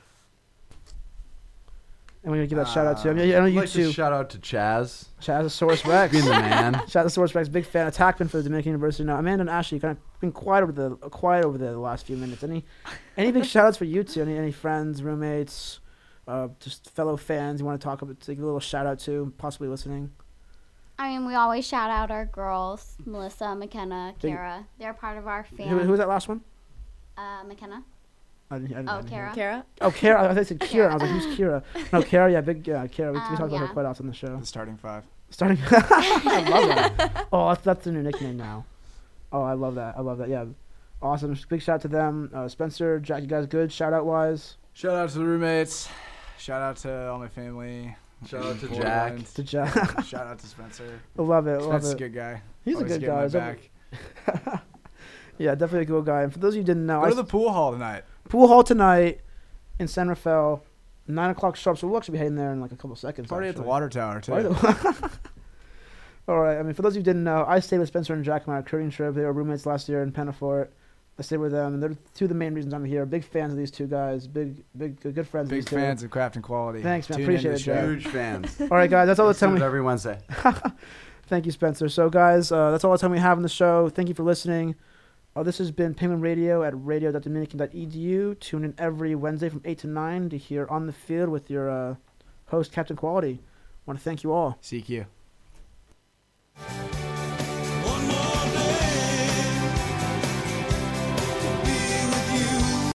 Speaker 1: And we're going to give that shout-out to, I, mean, I know
Speaker 2: I'd
Speaker 1: you
Speaker 2: like
Speaker 1: two.
Speaker 2: to shout out to Chaz.
Speaker 1: Chazosaurus Rex.
Speaker 2: Being the man.
Speaker 1: Chazosaurus Rex, big fan. Attackman for the Dominican University now. Amanda and Ashley, kind of been quiet over the quiet over the last few minutes. Any any big shout-outs for you two? Any, any friends, roommates, uh, just fellow fans you want to talk about, take a little shout-out to, possibly listening?
Speaker 6: I mean, we always shout out our girls, Melissa, McKenna,
Speaker 1: Big-
Speaker 6: Kara. They're part of our fan.
Speaker 1: Who, who was that last one?
Speaker 6: Uh, McKenna.
Speaker 1: I didn't, I didn't, I
Speaker 6: Oh,
Speaker 1: didn't hear
Speaker 6: Kara.
Speaker 1: it.
Speaker 7: Kara?
Speaker 1: Oh, Kara. I thought you said Kira. I was like, who's Kira? No, Kara. Yeah, big uh, Kara. We, we
Speaker 6: Um,
Speaker 1: talk about her
Speaker 6: yeah.
Speaker 1: quite often on the show.
Speaker 4: The starting five.
Speaker 1: Starting. I love that. Oh, that's, that's the new nickname now. Oh, I love that. I love that. Yeah, awesome. Big shout out to them. Uh, Spencer, Jack, you guys good? Shout out wise.
Speaker 4: Shout out to the roommates. Shout out to all my family.
Speaker 2: Shout out to
Speaker 4: in
Speaker 2: Jack.
Speaker 4: Portland.
Speaker 1: To Jack.
Speaker 4: Shout out to Spencer.
Speaker 1: I love it. Love
Speaker 4: Spencer's a
Speaker 1: it.
Speaker 4: good guy.
Speaker 1: He's a
Speaker 4: Always
Speaker 1: good
Speaker 4: getting
Speaker 1: guy.
Speaker 4: my
Speaker 1: He's
Speaker 4: back.
Speaker 1: definitely- Yeah, definitely a good guy. And for those of you who didn't know,
Speaker 4: Go
Speaker 1: I
Speaker 4: to the pool hall tonight.
Speaker 1: pool hall tonight in San Rafael, nine o'clock sharp. So we'll actually be heading there in like a couple seconds.
Speaker 4: Party at the
Speaker 1: actually.
Speaker 4: water tower too.
Speaker 1: Party at the- All right. I mean, for those of you who didn't know, I stayed with Spencer and Jack on our recruiting trip. They were roommates last year in Penafort. I stayed with them, and they're two of the main reasons I'm here. Big fans of these two guys. Big, big, good, good friends. of
Speaker 4: Big
Speaker 1: these two.
Speaker 4: fans of craft and quality.
Speaker 1: Thanks, man.
Speaker 4: Tune
Speaker 1: Appreciate
Speaker 4: into
Speaker 1: it,
Speaker 4: the
Speaker 1: Jack.
Speaker 4: show.
Speaker 2: Huge fans.
Speaker 1: All right, guys. That's all the time
Speaker 2: Listen
Speaker 1: we.
Speaker 2: to it every Wednesday.
Speaker 1: Thank you, Spencer. So, guys, uh, that's all the time we have on the show. Thank you for listening. Uh, this has been Penguin Radio at radio dot dominican dot e d u. Tune in every Wednesday from eight to nine to hear On the Field with your uh, host, Captain Quality. I want to thank you all.
Speaker 4: C Q.